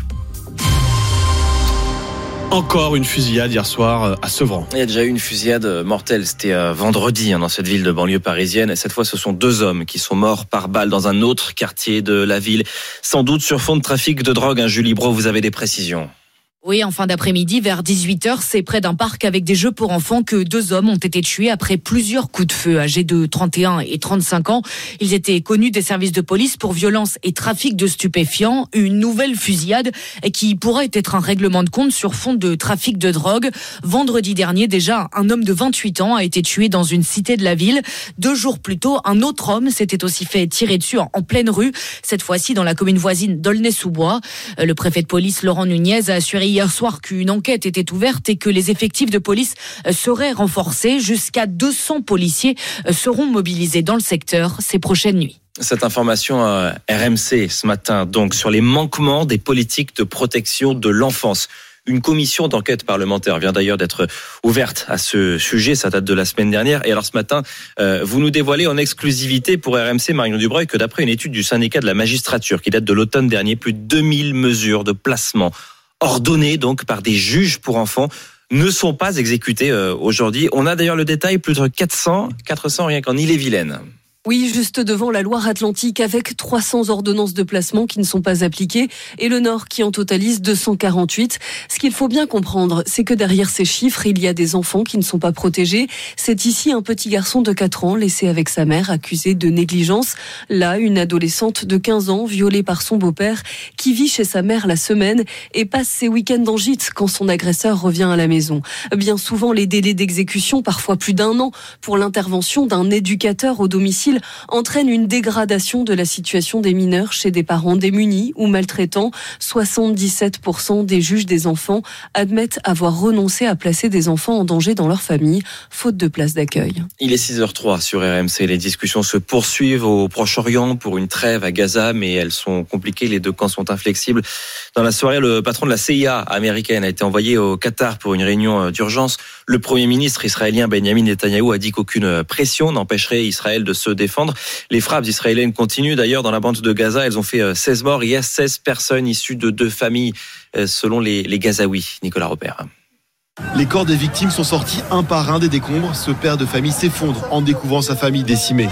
Encore une fusillade hier soir à Sevran. Il y a déjà eu une fusillade mortelle, c'était vendredi dans cette ville de banlieue parisienne. Et cette fois, ce sont deux hommes qui sont morts par balle dans un autre quartier de la ville. Sans doute sur fond de trafic de drogue. Julie Bro, vous avez des précisions? Oui, en fin d'après-midi, vers dix-huit heures, c'est près d'un parc avec des jeux pour enfants que deux hommes ont été tués après plusieurs coups de feu. Âgés de trente et un et trente-cinq ans, ils étaient connus des services de police pour violence et trafic de stupéfiants. Une nouvelle fusillade qui pourrait être un règlement de compte sur fond de trafic de drogue. Vendredi dernier, déjà, un homme de vingt-huit ans a été tué dans une cité de la ville. Deux jours plus tôt, un autre homme s'était aussi fait tirer dessus en pleine rue, cette fois-ci dans la commune voisine d'Aulnay-sous-Bois. Le préfet de police, Laurent Nunez, a assuré hier soir qu'une enquête était ouverte et que les effectifs de police seraient renforcés. Jusqu'à deux cents policiers seront mobilisés dans le secteur ces prochaines nuits. Cette information euh, R M C ce matin, donc sur les manquements des politiques de protection de l'enfance. Une commission d'enquête parlementaire vient d'ailleurs d'être ouverte à ce sujet, ça date de la semaine dernière. Et alors ce matin, euh, vous nous dévoilez en exclusivité pour R M C, Marion Dubreuil, que d'après une étude du syndicat de la magistrature qui date de l'automne dernier, plus de deux mille mesures de placement ordonnées donc par des juges pour enfants ne sont pas exécutées euh, aujourd'hui. On a d'ailleurs le détail, plus de quatre cents, quatre cents rien qu'en Ille-et-Vilaine. Oui, juste devant la Loire-Atlantique, avec trois cents ordonnances de placement qui ne sont pas appliquées, et le Nord qui en totalise deux cent quarante-huit. Ce qu'il faut bien comprendre, c'est que derrière ces chiffres, il y a des enfants qui ne sont pas protégés. C'est ici un petit garçon de quatre ans, laissé avec sa mère, accusé de négligence. Là, une adolescente de quinze ans, violée par son beau-père, qui vit chez sa mère la semaine et passe ses week-ends en gîte quand son agresseur revient à la maison. Bien souvent, les délais d'exécution, parfois plus d'un an, pour l'intervention d'un éducateur au domicile, entraîne une dégradation de la situation des mineurs chez des parents démunis ou maltraitants. soixante-dix-sept pour cent des juges des enfants admettent avoir renoncé à placer des enfants en danger dans leur famille, faute de place d'accueil. Il est six heures zéro trois sur R M C. Les discussions se poursuivent au Proche-Orient pour une trêve à Gaza, mais elles sont compliquées. Les deux camps sont inflexibles. Dans la soirée, le patron de la C I A américaine a été envoyé au Qatar pour une réunion d'urgence. Le Premier ministre israélien Benjamin Netanyahou a dit qu'aucune pression n'empêcherait Israël de se défendre. Les frappes israéliennes continuent d'ailleurs dans la bande de Gaza. Elles ont fait seize morts. Il y a seize personnes issues de deux familles selon les, les Gazaouis. Nicolas Robert. Les corps des victimes sont sortis un par un des décombres. Ce père de famille s'effondre en découvrant sa famille décimée.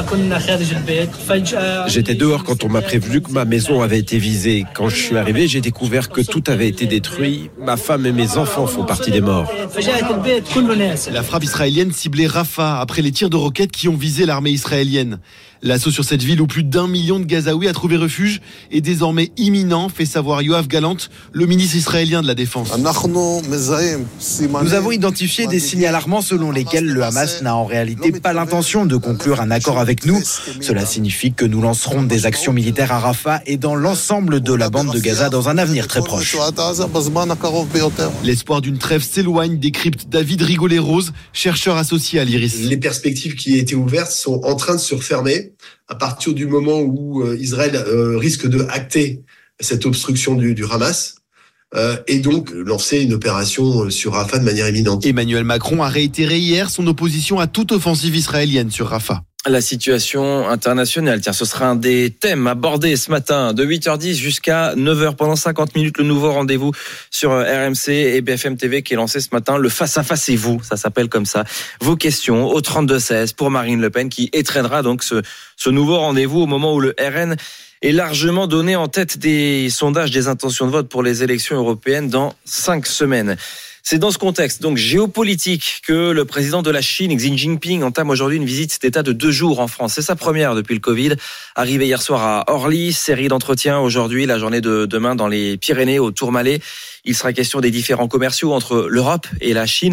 J'étais dehors quand on m'a prévenu que ma maison avait été visée. Quand je suis arrivé, j'ai découvert que tout avait été détruit. Ma femme et mes enfants font partie des morts. La frappe israélienne ciblait Rafah après les tirs de roquettes qui ont visé l'armée israélienne. L'assaut sur cette ville où plus d'un million de Gazaouis a trouvé refuge est désormais imminent, fait savoir Yoav Gallant, le ministre israélien de la Défense. Nous avons identifié des signes alarmants selon lesquels le Hamas n'a en réalité pas l'intention de conclure un accord avec nous. Cela signifie que nous lancerons des actions militaires à Rafah et dans l'ensemble de la bande de Gaza dans un avenir très proche. L'espoir d'une trêve s'éloigne, décrypte David Rigolet-Rose, chercheur associé à l'Iris. Les perspectives qui étaient ouvertes sont en train de se refermer à partir du moment où Israël risque de acter cette obstruction du, du Hamas. Euh, et donc lancer une opération sur Rafah de manière imminente. Emmanuel Macron a réitéré hier son opposition à toute offensive israélienne sur Rafah. La situation internationale, tiens, ce sera un des thèmes abordés ce matin de huit heures dix jusqu'à neuf heures. Pendant cinquante minutes, le nouveau rendez-vous sur R M C et B F M T V qui est lancé ce matin. Le face-à-face et vous, ça s'appelle comme ça. Vos questions au trente-deux seize pour Marine Le Pen qui étraînera donc ce, ce nouveau rendez-vous au moment où le R N est largement donné en tête des sondages des intentions de vote pour les élections européennes dans cinq semaines. C'est dans ce contexte donc géopolitique que le président de la Chine, Xi Jinping, entame aujourd'hui une visite d'État de deux jours en France. C'est sa première depuis le Covid. Arrivé hier soir à Orly, série d'entretiens aujourd'hui, la journée de demain dans les Pyrénées, au Tourmalet. Il sera question des différends commerciaux entre l'Europe et la Chine.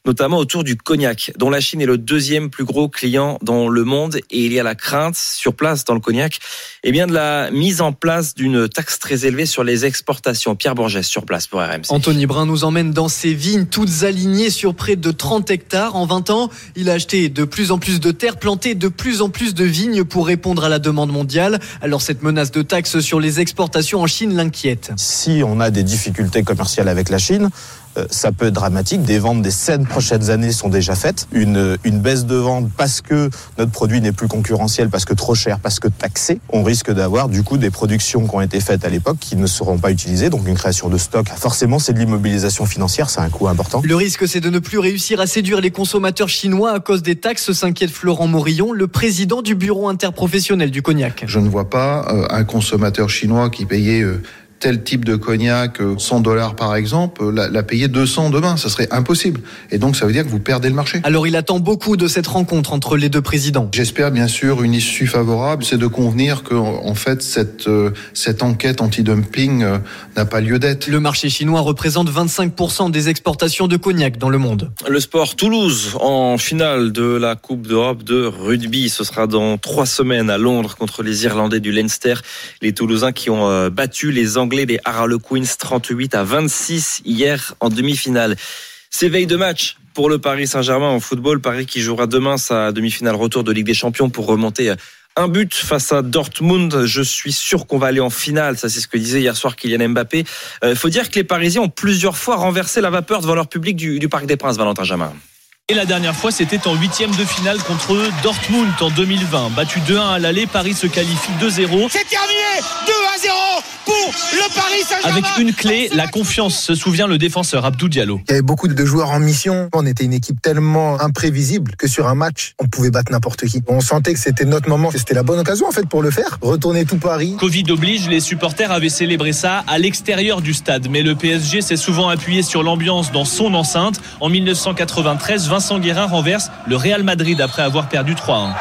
notamment autour du cognac, dont la Chine est le deuxième plus gros client dans le monde. Et il y a la crainte sur place dans le cognac, eh bien de la mise en place d'une taxe très élevée sur les exportations. Pierre Bourges sur place pour R M C. Anthony Brun nous emmène dans ses vignes toutes alignées sur près de trente hectares. En vingt ans, il a acheté de plus en plus de terres, planté de plus en plus de vignes pour répondre à la demande mondiale. Alors cette menace de taxe sur les exportations en Chine l'inquiète. Si on a des difficultés commerciales avec la Chine, ça peut être dramatique. Des ventes des sept prochaines années sont déjà faites. Une, une baisse de vente parce que notre produit n'est plus concurrentiel, parce que trop cher, parce que taxé. On risque d'avoir du coup des productions qui ont été faites à l'époque qui ne seront pas utilisées, donc une création de stock. Forcément, c'est de l'immobilisation financière, c'est un coût important. Le risque, c'est de ne plus réussir à séduire les consommateurs chinois à cause des taxes, s'inquiète Florent Morillon, le président du bureau interprofessionnel du cognac. Je ne vois pas euh, un consommateur chinois qui payait euh, tel type de cognac, cent dollars par exemple, la, la payer deux cents demain, ça serait impossible. Et donc ça veut dire que vous perdez le marché. Alors il attend beaucoup de cette rencontre entre les deux présidents. J'espère bien sûr une issue favorable, c'est de convenir que en fait cette, euh, cette enquête anti-dumping euh, n'a pas lieu d'être. Le marché chinois représente vingt-cinq pour cent des exportations de cognac dans le monde. Le sport, Toulouse en finale de la Coupe d'Europe de rugby. Ce sera dans trois semaines à Londres contre les Irlandais du Leinster. Les Toulousains qui ont euh, battu les Anglais des Harlequins trente-huit à vingt-six hier en demi-finale. C'est veille de match pour le Paris Saint-Germain en football. Paris qui jouera demain sa demi-finale retour de Ligue des Champions pour remonter un but face à Dortmund. Je suis sûr qu'on va aller en finale. Ça, c'est ce que disait hier soir Kylian Mbappé. Il euh, faut dire que les Parisiens ont plusieurs fois renversé la vapeur devant leur public du, du Parc des Princes, Valentin Jamin. Et la dernière fois, c'était en huitième de finale contre Dortmund en deux mille vingt. Battu deux un à l'aller, Paris se qualifie deux zéro. C'est terminé, deux à zéro pour le Paris Saint-Germain. Avec une clé, la confiance, se souvient le défenseur Abdou Diallo. Il y avait beaucoup de joueurs en mission. On était une équipe tellement imprévisible que sur un match, on pouvait battre n'importe qui. On sentait que c'était notre moment, que c'était la bonne occasion en fait pour le faire. Retourner tout Paris. Covid oblige, les supporters avaient célébré ça à l'extérieur du stade. Mais le P S G s'est souvent appuyé sur l'ambiance dans son enceinte. En dix-neuf cent quatre-vingt-treize, Vincent Guérin renverse le Real Madrid après avoir perdu trois un.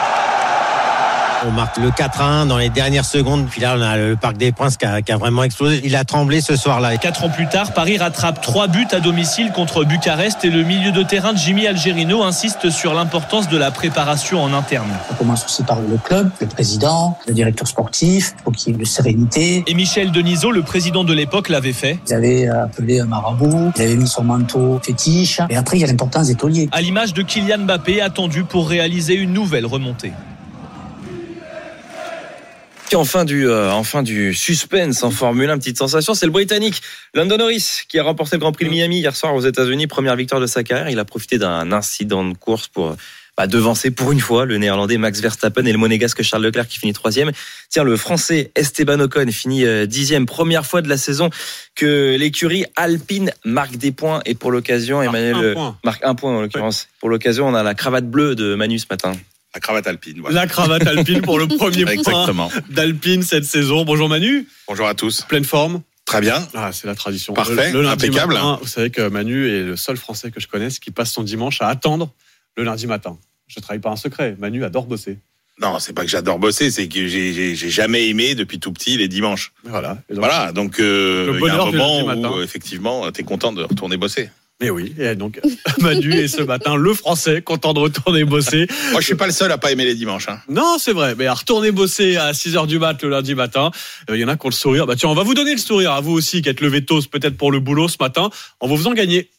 On marque le quatre à un dans les dernières secondes. Puis là, on a le Parc des Princes qui a, qui a vraiment explosé. Il a tremblé ce soir-là. Quatre ans plus tard, Paris rattrape trois buts à domicile contre Bucarest et le milieu de terrain de Jimmy Algerino insiste sur l'importance de la préparation en interne. On commence aussi par le club, le président, le directeur sportif. Il faut qu'il y ait de sérénité. Et Michel Denisot, le président de l'époque, l'avait fait. Ils avaient appelé un marabout, il avait mis son manteau fétiche. Et après, il y a l'importance des tauliers. À l'image de Kylian Mbappé, attendu pour réaliser une nouvelle remontée. Enfin du, euh, enfin du suspense en Formule un, petite sensation, c'est le Britannique Lando Norris qui a remporté le Grand Prix de Miami hier soir aux États-Unis, première victoire de sa carrière. Il a profité d'un incident de course pour bah, devancer pour une fois le Néerlandais Max Verstappen et le Monégasque Charles Leclerc qui finit troisième. Tiens, le Français Esteban Ocon finit euh, dixième, première fois de la saison que l'écurie Alpine marque des points et pour l'occasion, Emmanuel un euh, marque un point en l'occurrence. Oui. Pour l'occasion, on a la cravate bleue de Manu ce matin. La cravate alpine. Voilà. La cravate alpine pour le premier point d'Alpine cette saison. Bonjour Manu. Bonjour à tous. Pleine forme. Très bien. Ah, c'est la tradition. Parfait. Le, le lundi impeccable. Matin, vous savez que Manu est le seul Français que je connaisse qui passe son dimanche à attendre le lundi matin. Je ne trahis pas un secret. Manu adore bosser. Non, c'est pas que j'adore bosser, c'est que j'ai, j'ai, j'ai jamais aimé depuis tout petit les dimanches. Voilà. Et donc, voilà. Donc, euh, il y a un moment où, matin. effectivement, t'es content de retourner bosser. Mais oui, et donc Manu est ce matin le Français content de retourner bosser. Moi, je suis pas le seul à pas aimer les dimanches. Hein. Non, c'est vrai. Mais à retourner bosser à six heures du mat le lundi matin, il euh, y en a qui ont le sourire. Bah tiens, on va vous donner le sourire à vous aussi qui êtes levé tôt peut-être pour le boulot ce matin en vous faisant gagner.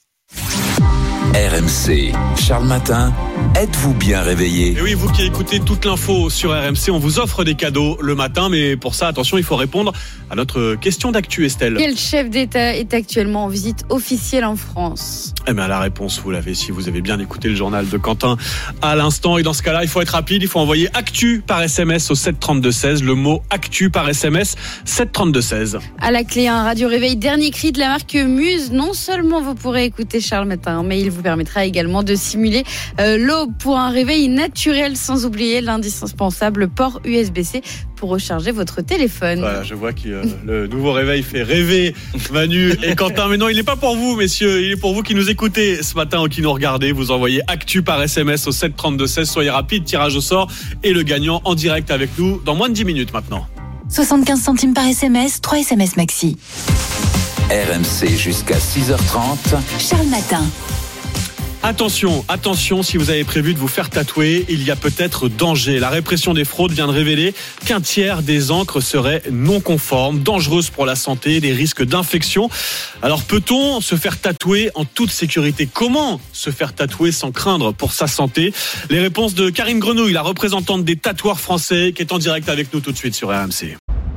R M C, Charles Matin, êtes-vous bien réveillé? Et oui, vous qui écoutez toute l'info sur R M C, on vous offre des cadeaux le matin, mais pour ça, attention, il faut répondre à notre question d'actu, Estelle. Quel chef d'État est actuellement en visite officielle en France? Eh bien, la réponse, vous l'avez si vous avez bien écouté le journal de Quentin à l'instant. Et dans ce cas-là, il faut être rapide, il faut envoyer actu par S M S au sept trente-deux seize. Le mot actu par S M S, sept trente-deux seize. À la clé, un radio réveil dernier cri de la marque Muse. Non seulement vous pourrez écouter Charles Matin, mais il vous permettra également de simuler euh, l'aube pour un réveil naturel, sans oublier l'indispensable port U S B C pour recharger votre téléphone. Voilà, je vois que euh, le nouveau réveil fait rêver Manu et Quentin. Mais non, il n'est pas pour vous, messieurs. Il est pour vous qui nous écoutez ce matin ou qui nous regardez. Vous envoyez actu par S M S au sept trente-deux seize. Soyez rapide, tirage au sort et le gagnant en direct avec nous dans moins de dix minutes maintenant. soixante-quinze centimes par S M S, trois S M S maxi. R M C jusqu'à six heures trente. Charles Matin. Attention, attention, si vous avez prévu de vous faire tatouer, il y a peut-être danger. La répression des fraudes vient de révéler qu'un tiers des encres seraient non conformes, dangereuses pour la santé, des risques d'infection. Alors peut-on se faire tatouer en toute sécurité ? Comment se faire tatouer sans craindre pour sa santé ? Les réponses de Karine Grenouille, la représentante des tatoueurs français, qui est en direct avec nous tout de suite sur R M C.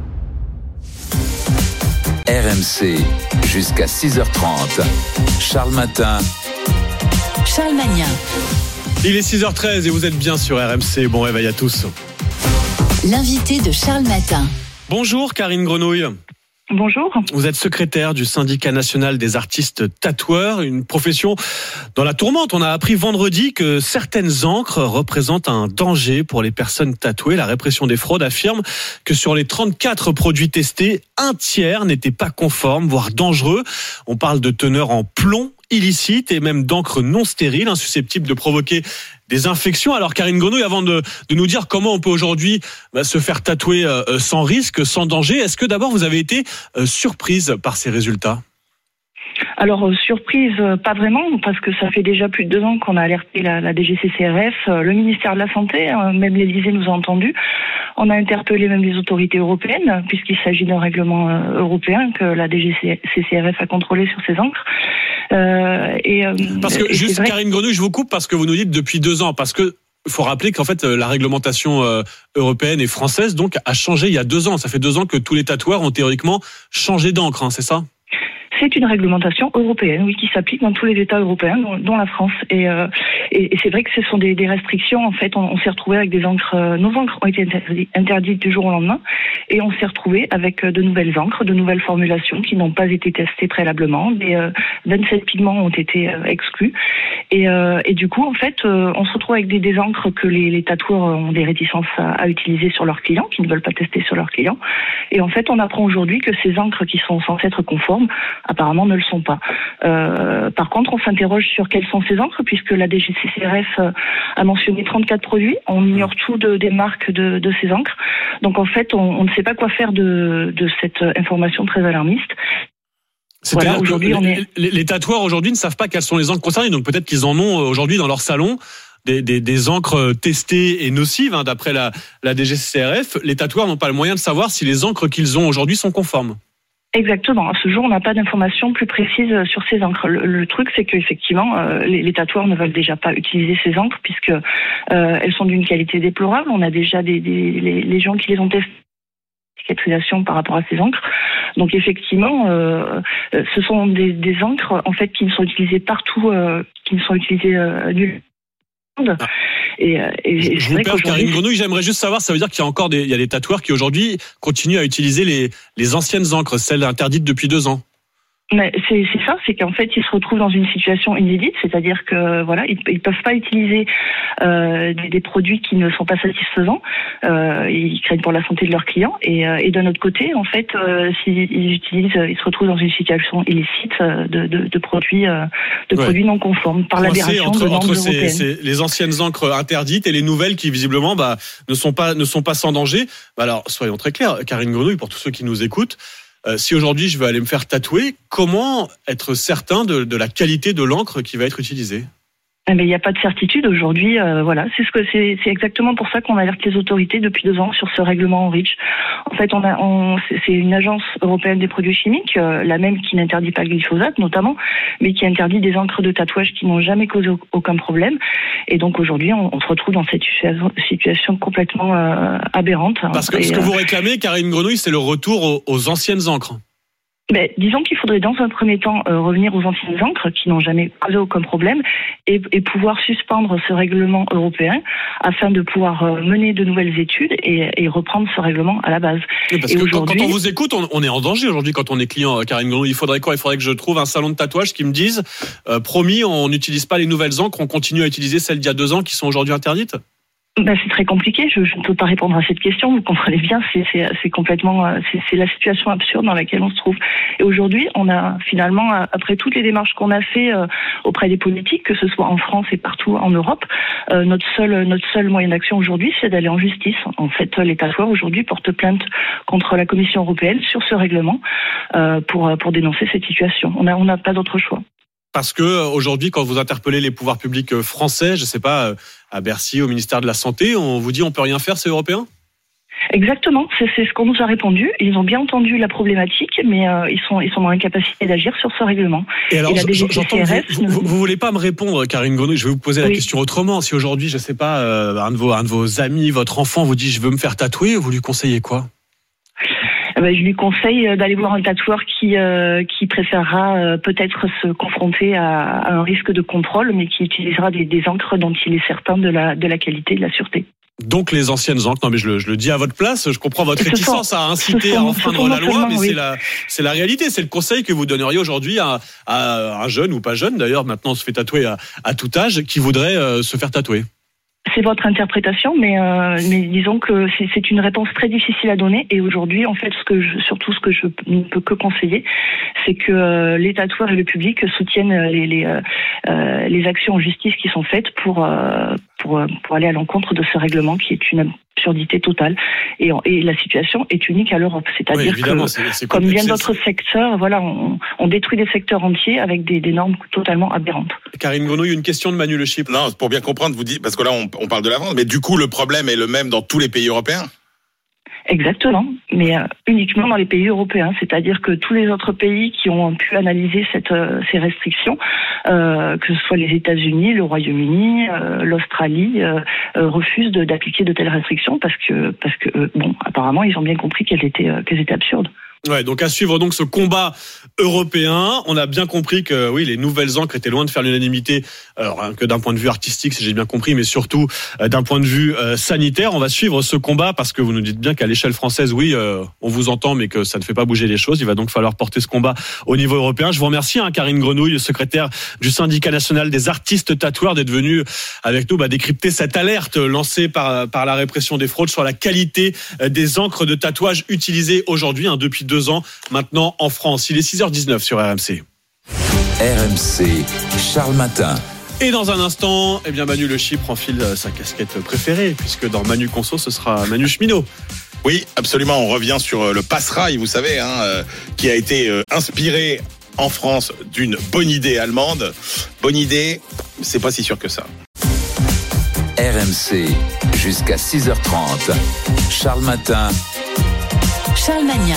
R M C, jusqu'à six heures trente. Charles Matin. Charles Magnin. Il est six heures treize et vous êtes bien sur R M C. Bon réveil à tous. L'invité de Charles Matin. Bonjour Karine Grenouille. Bonjour. Vous êtes secrétaire du syndicat national des artistes tatoueurs, une profession dans la tourmente. On a appris vendredi que certaines encres représentent un danger pour les personnes tatouées. La répression des fraudes affirme que sur les trente-quatre produits testés, un tiers n'était pas conforme, voire dangereux. On parle de teneur en plomb illicite et même d'encre non stérile, susceptible de provoquer des infections. Alors Karine Grenouille, avant de, de nous dire comment on peut aujourd'hui bah, se faire tatouer euh, sans risque, sans danger, est-ce que d'abord vous avez été euh, surprise par ces résultats ? Alors, euh, surprise, euh, pas vraiment, parce que ça fait déjà plus de deux ans qu'on a alerté la, la D G C C R F, euh, le ministère de la Santé, euh, même l'Élysée nous a entendus. On a interpellé même les autorités européennes, puisqu'il s'agit d'un règlement euh, européen que la D G C C R F a contrôlé sur ces encres. Euh, et, euh, parce que, et juste vrai... Karine Grenouille, je vous coupe parce que vous nous dites depuis deux ans, parce que il faut rappeler qu'en fait, la réglementation euh, européenne et française donc a changé il y a deux ans. Ça fait deux ans que tous les tatoueurs ont théoriquement changé d'encre, hein, c'est ça ? C'est une réglementation européenne, oui, qui s'applique dans tous les États européens, dont, dont la France. Et, euh, et, et c'est vrai que ce sont des, des restrictions. En fait, on, on s'est retrouvé avec des encres. Euh, nos encres ont été interdit, interdites du jour au lendemain, et on s'est retrouvé avec de nouvelles encres, de nouvelles formulations qui n'ont pas été testées préalablement. Des euh, vingt-sept pigments ont été euh, exclus. Et, euh, et du coup, en fait, euh, on se retrouve avec des, des encres que les, les tatoueurs ont des réticences à, à utiliser sur leurs clients, qui ne veulent pas tester sur leurs clients. Et en fait, on apprend aujourd'hui que ces encres qui sont censées être conformes, apparemment ne le sont pas. Euh, par contre, on s'interroge sur quelles sont ces encres, puisque la D G C C R F a mentionné trente-quatre produits. On ignore tout de, des marques de, de ces encres. Donc en fait, on, on ne sait pas quoi faire de, de cette information très alarmiste. C'est-à-dire voilà, que les, est... les, les tatoueurs aujourd'hui ne savent pas quelles sont les encres concernées, donc peut-être qu'ils en ont aujourd'hui dans leur salon des, des, des encres testées et nocives, hein, d'après la, la D G C C R F. Les tatoueurs n'ont pas le moyen de savoir si les encres qu'ils ont aujourd'hui sont conformes. Exactement. À ce jour, on n'a pas d'informations plus précises sur ces encres. Le, le truc, c'est qu'effectivement, euh, les, les tatoueurs ne veulent déjà pas utiliser ces encres puisque euh, elles sont d'une qualité déplorable. On a déjà des, des les, les gens qui les ont testées cicatrisation par rapport à ces encres. Donc effectivement, euh, ce sont des, des encres en fait qui ne sont utilisées partout, euh, qui ne sont utilisées euh, nulle part. Et, et, je je vous perds, Karine Grenouille, j'aimerais juste savoir, ça veut dire qu'il y a encore des, il y a des tatoueurs qui aujourd'hui continuent à utiliser les, les anciennes encres, celles interdites depuis deux ans. Mais c'est, c'est ça, c'est qu'en fait ils se retrouvent dans une situation inédite, c'est-à-dire que voilà, ils, ils peuvent pas utiliser euh, des, des produits qui ne sont pas satisfaisants. Euh, ils craignent pour la santé de leurs clients et, euh, et d'un autre côté, en fait, euh, s'ils utilisent, ils se retrouvent dans une situation illicite de, de, de produits, euh, de ouais. produits non conformes par l'aberration entre, de normes entre ces, européennes. ces, les anciennes encres interdites et les nouvelles qui visiblement bah, ne sont pas ne sont pas sans danger. Bah alors soyons très clairs, Karine Grenouille, pour tous ceux qui nous écoutent. Euh, si aujourd'hui je veux aller me faire tatouer, comment être certain de, de la qualité de l'encre qui va être utilisée ? Mais il n'y a pas de certitude aujourd'hui. Euh, voilà, c'est ce que c'est, c'est exactement pour ça qu'on alerte les autorités depuis deux ans sur ce règlement en REACH. En fait, on a, on, c'est, c'est une agence européenne des produits chimiques, euh, la même qui n'interdit pas le glyphosate notamment, mais qui interdit des encres de tatouage qui n'ont jamais causé aucun problème. Et donc aujourd'hui, on, on se retrouve dans cette situation, situation complètement euh, aberrante. Parce que et, ce que vous réclamez, Karine Grenouille, c'est le retour aux, aux anciennes encres. Ben, disons qu'il faudrait dans un premier temps euh, revenir aux anciennes encres qui n'ont jamais causé aucun problème et, et pouvoir suspendre ce règlement européen afin de pouvoir euh, mener de nouvelles études et, et reprendre ce règlement à la base. Oui, parce et que aujourd'hui... quand on vous écoute, on, on est en danger aujourd'hui quand on est client, Karine Grenouille. Il faudrait quoi ? Il faudrait que je trouve un salon de tatouage qui me dise euh, promis, on n'utilise pas les nouvelles encres, on continue à utiliser celles d'il y a deux ans qui sont aujourd'hui interdites ? Ben, c'est très compliqué, je, je ne peux pas répondre à cette question, vous comprenez bien, c'est, c'est, c'est complètement, c'est, c'est la situation absurde dans laquelle on se trouve. Et aujourd'hui, on a finalement, après toutes les démarches qu'on a fait euh, auprès des politiques, que ce soit en France et partout en Europe, euh, notre seul, notre seul moyen d'action aujourd'hui, c'est d'aller en justice. En fait, les tatoueurs aujourd'hui portent plainte contre la Commission européenne sur ce règlement euh, pour, pour dénoncer cette situation. On n'a on n'a pas d'autre choix. Parce que aujourd'hui, quand vous interpellez les pouvoirs publics français, je sais pas, à Bercy, au ministère de la Santé, on vous dit on peut rien faire, c'est européen ? Exactement, c'est, c'est ce qu'on nous a répondu. Ils ont bien entendu la problématique, mais euh, ils sont ils sont dans l'incapacité d'agir sur ce règlement. Et alors, Et la j'entends que C R S, vous, vous, vous voulez pas me répondre, Karine Grenouille. Je vais vous poser la oui. question autrement. Si aujourd'hui, je sais pas, euh, un de vos un de vos amis, votre enfant vous dit je veux me faire tatouer, vous lui conseillez quoi ? Eh ben, je lui conseille d'aller voir un tatoueur qui euh, qui préférera euh, peut-être se confronter à, à un risque de contrôle, mais qui utilisera des, des encres dont il est certain de la de la qualité et de la sûreté. Donc les anciennes encres, non mais je le, je le dis à votre place, je comprends votre réticence sont, à inciter sont, à enfreindre la loi, mais oui. c'est la, c'est la réalité, c'est le conseil que vous donneriez aujourd'hui à, à un jeune ou pas jeune, d'ailleurs maintenant on se fait tatouer à, à tout âge, qui voudrait euh, se faire tatouer. C'est votre interprétation, mais euh, mais disons que c'est, c'est une réponse très difficile à donner. Et aujourd'hui, en fait, ce que je, surtout ce que je ne peux que conseiller, c'est que euh, les tatoueurs et le public soutiennent les les, euh, les actions en justice qui sont faites pour euh, pour pour aller à l'encontre de ce règlement qui est une absurdité totale. Et, et la situation est unique à l'Europe, c'est-à-dire oui, que c'est, c'est comme bien d'autres secteurs, voilà, on, on détruit des secteurs entiers avec des, des normes totalement aberrantes. Karine Grenouille, une question de Manu Le Chypre. Non, pour bien comprendre, vous dites, parce que là on, on parle de la France, mais du coup le problème est le même dans tous les pays européens ? Exactement, mais euh, uniquement dans les pays européens, c'est-à-dire que tous les autres pays qui ont pu analyser cette, euh, ces restrictions, euh, que ce soit les États-Unis, le Royaume-Uni, euh, l'Australie, euh, euh, refusent de, d'appliquer de telles restrictions parce que, parce que euh, bon, apparemment, ils ont bien compris qu'elles étaient, euh, qu'elles étaient absurdes. Ouais, donc à suivre donc ce combat européen. On a bien compris que oui, les nouvelles encres étaient loin de faire l'unanimité, alors que d'un point de vue artistique, si j'ai bien compris, mais surtout euh, d'un point de vue euh, sanitaire. On va suivre ce combat parce que vous nous dites bien qu'à l'échelle française, oui, euh, on vous entend, mais que ça ne fait pas bouger les choses. Il va donc falloir porter ce combat au niveau européen. Je vous remercie, hein, Karine Grenouille, secrétaire du syndicat national des artistes tatoueurs, d'être venue avec nous bah, décrypter cette alerte lancée par par la répression des fraudes sur la qualité des encres de tatouage utilisées aujourd'hui, hein, depuis deux ans maintenant en France. Il est six heures dix-neuf sur R M C. R M C, Charles Matin. Et dans un instant, eh bien Manu Le Chypre enfile sa casquette préférée, puisque dans Manu Conso, ce sera Manu Chminot. Oui, absolument. On revient sur le passe-rail, vous savez, hein, euh, qui a été euh, inspiré en France d'une bonne idée allemande. Bonne idée, c'est pas si sûr que ça. R M C, jusqu'à six heures trente. Charles Matin. Charles Magnin.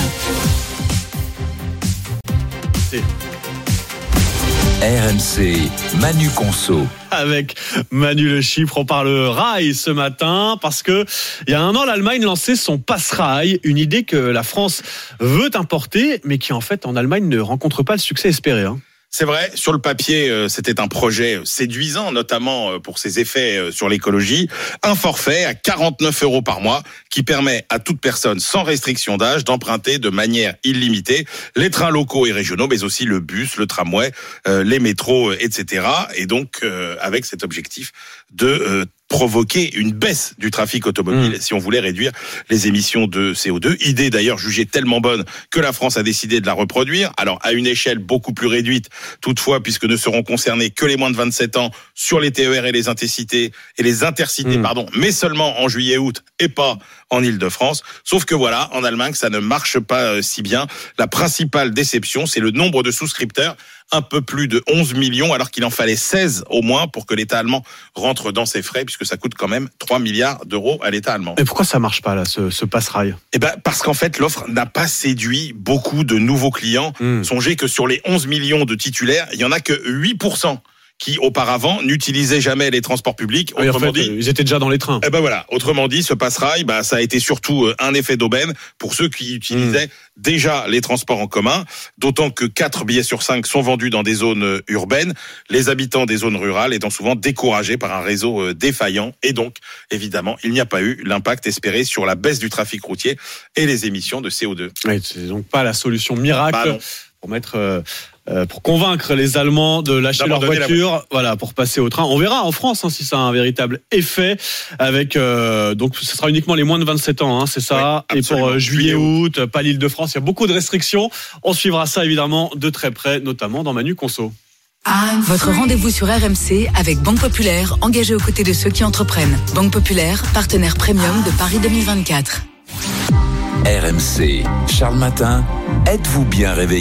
R M C, Manu Conso. Avec Manu Le Chypre, on parle rail ce matin parce que il y a un an, l'Allemagne lançait son passe-rail, une idée que la France veut importer, mais qui en fait en Allemagne ne rencontre pas le succès espéré. Hein. C'est vrai, sur le papier, c'était un projet séduisant, notamment pour ses effets sur l'écologie. Un forfait à quarante-neuf euros par mois qui permet à toute personne sans restriction d'âge d'emprunter de manière illimitée les trains locaux et régionaux, mais aussi le bus, le tramway, les métros, et cetera. Et donc, avec cet objectif de provoquer une baisse du trafic automobile mmh. si on voulait réduire les émissions de C O deux. Idée d'ailleurs jugée tellement bonne que la France a décidé de la reproduire. Alors à une échelle beaucoup plus réduite toutefois, puisque ne seront concernés que les moins de vingt-sept ans sur les T E R et les intercités et les intercités mmh. pardon, mais seulement en juillet-août et pas en Île-de-France. Sauf que voilà, en Allemagne, ça ne marche pas si bien. La principale déception, c'est le nombre de souscripteurs. Un peu plus de onze millions, alors qu'il en fallait seize au moins pour que l'État allemand rentre dans ses frais, puisque ça coûte quand même trois milliards d'euros à l'État allemand. Et pourquoi ça marche pas là, ce, ce passe-rail ? Eh ben, parce qu'en fait, l'offre n'a pas séduit beaucoup de nouveaux clients. Mmh. Songez que sur les onze millions de titulaires, il y en a que huit pour cent qui auparavant n'utilisaient jamais les transports publics. Oui, autrement en fait, dit, ils étaient déjà dans les trains. Eh ben voilà. Autrement dit, ce passe-rail, bah ça a été surtout un effet d'aubaine pour ceux qui utilisaient mmh. déjà les transports en commun. D'autant que quatre billets sur cinq sont vendus dans des zones urbaines. Les habitants des zones rurales étant souvent découragés par un réseau défaillant. Et donc, évidemment, il n'y a pas eu l'impact espéré sur la baisse du trafic routier et les émissions de C O deux. Oui, c'est donc pas la solution miracle bah pour mettre. Euh... Euh, pour convaincre les Allemands de lâcher leur voiture, la... voilà, pour passer au train. On verra en France hein, si ça a un véritable effet. Avec euh, donc, ce sera uniquement les moins de vingt-sept ans, hein, c'est ça. Oui, et pour euh, juillet-août, pas l'Île-de-France, il y a beaucoup de restrictions. On suivra ça évidemment de très près, notamment dans Manu Conso. Votre rendez-vous sur R M C avec Banque Populaire, engagée aux côtés de ceux qui entreprennent. Banque Populaire, partenaire premium de Paris deux mille vingt-quatre. R M C, Charles Matin, êtes-vous bien réveillé ?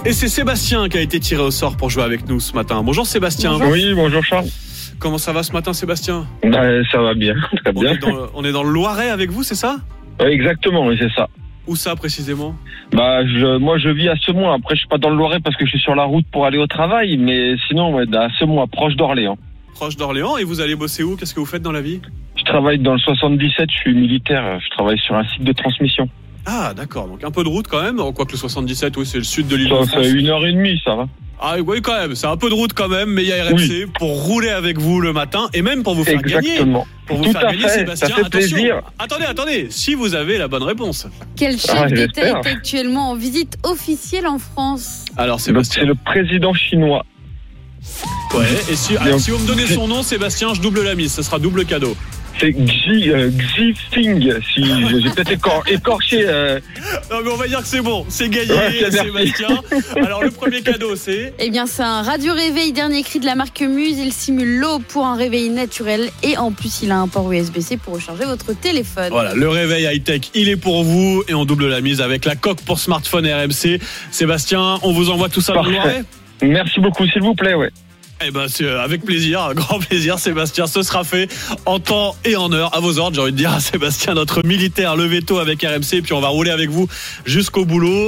Et c'est Sébastien qui a été tiré au sort pour jouer avec nous ce matin. Bonjour Sébastien. Bonjour. Oui, bonjour Charles. Comment ça va ce matin Sébastien ? Bah, ça va bien, très bien. On est, dans, on est dans le Loiret avec vous, c'est ça ? Oui, exactement, oui, c'est ça. Où ça précisément ? Bah, je, moi je vis à Semont. Après, je suis pas dans le Loiret parce que je suis sur la route pour aller au travail, mais sinon, ouais, à Semont, proche d'Orléans. Proche d'Orléans. Et vous allez bosser où ? Qu'est-ce que vous faites dans la vie ? Je travaille dans le soixante-dix-sept, je suis militaire, je travaille sur un site de transmission. Ah d'accord, donc un peu de route quand même, quoique le soixante-dix-sept, oui c'est le sud de l'île de France. Ça fait une heure et demie, ça va. Ah oui quand même, c'est un peu de route quand même, mais il y a R M C oui. pour rouler avec vous le matin et même pour vous faire Exactement. gagner. Pour vous Tout faire à gagner fait. Sébastien, ça fait attention. Plaisir. Attendez, attendez, si vous avez la bonne réponse. Quel chef Ah, d'État j'espère. est actuellement en visite officielle en France ? Alors Donc, Sébastien. c'est le président chinois. Ouais, et si, alors, si vous me donnez son nom Sébastien, je double la mise, ce sera double cadeau. C'est Xi, euh, Xi Jinping, si j'ai peut-être écor- écorché. Euh... Non mais on va dire que c'est bon, c'est gagné Ouais, c'est Sébastien. Alors le premier cadeau c'est... Eh bien, c'est un radio-réveil dernier cri de la marque Muse. Il simule l'eau pour un réveil naturel et en plus, il a un port U S B-C pour recharger votre téléphone. Voilà, le réveil high-tech, il est pour vous et on double la mise avec la coque pour smartphone R M C. Sébastien, on vous envoie tout ça dans le Loiret ? Merci beaucoup, s'il vous plaît, ouais. Eh ben, c'est avec plaisir, un grand plaisir, Sébastien. Ce sera fait en temps et en heure. À vos ordres, j'ai envie de dire à Sébastien, notre militaire, le veto avec R M C. Puis on va rouler avec vous jusqu'au boulot.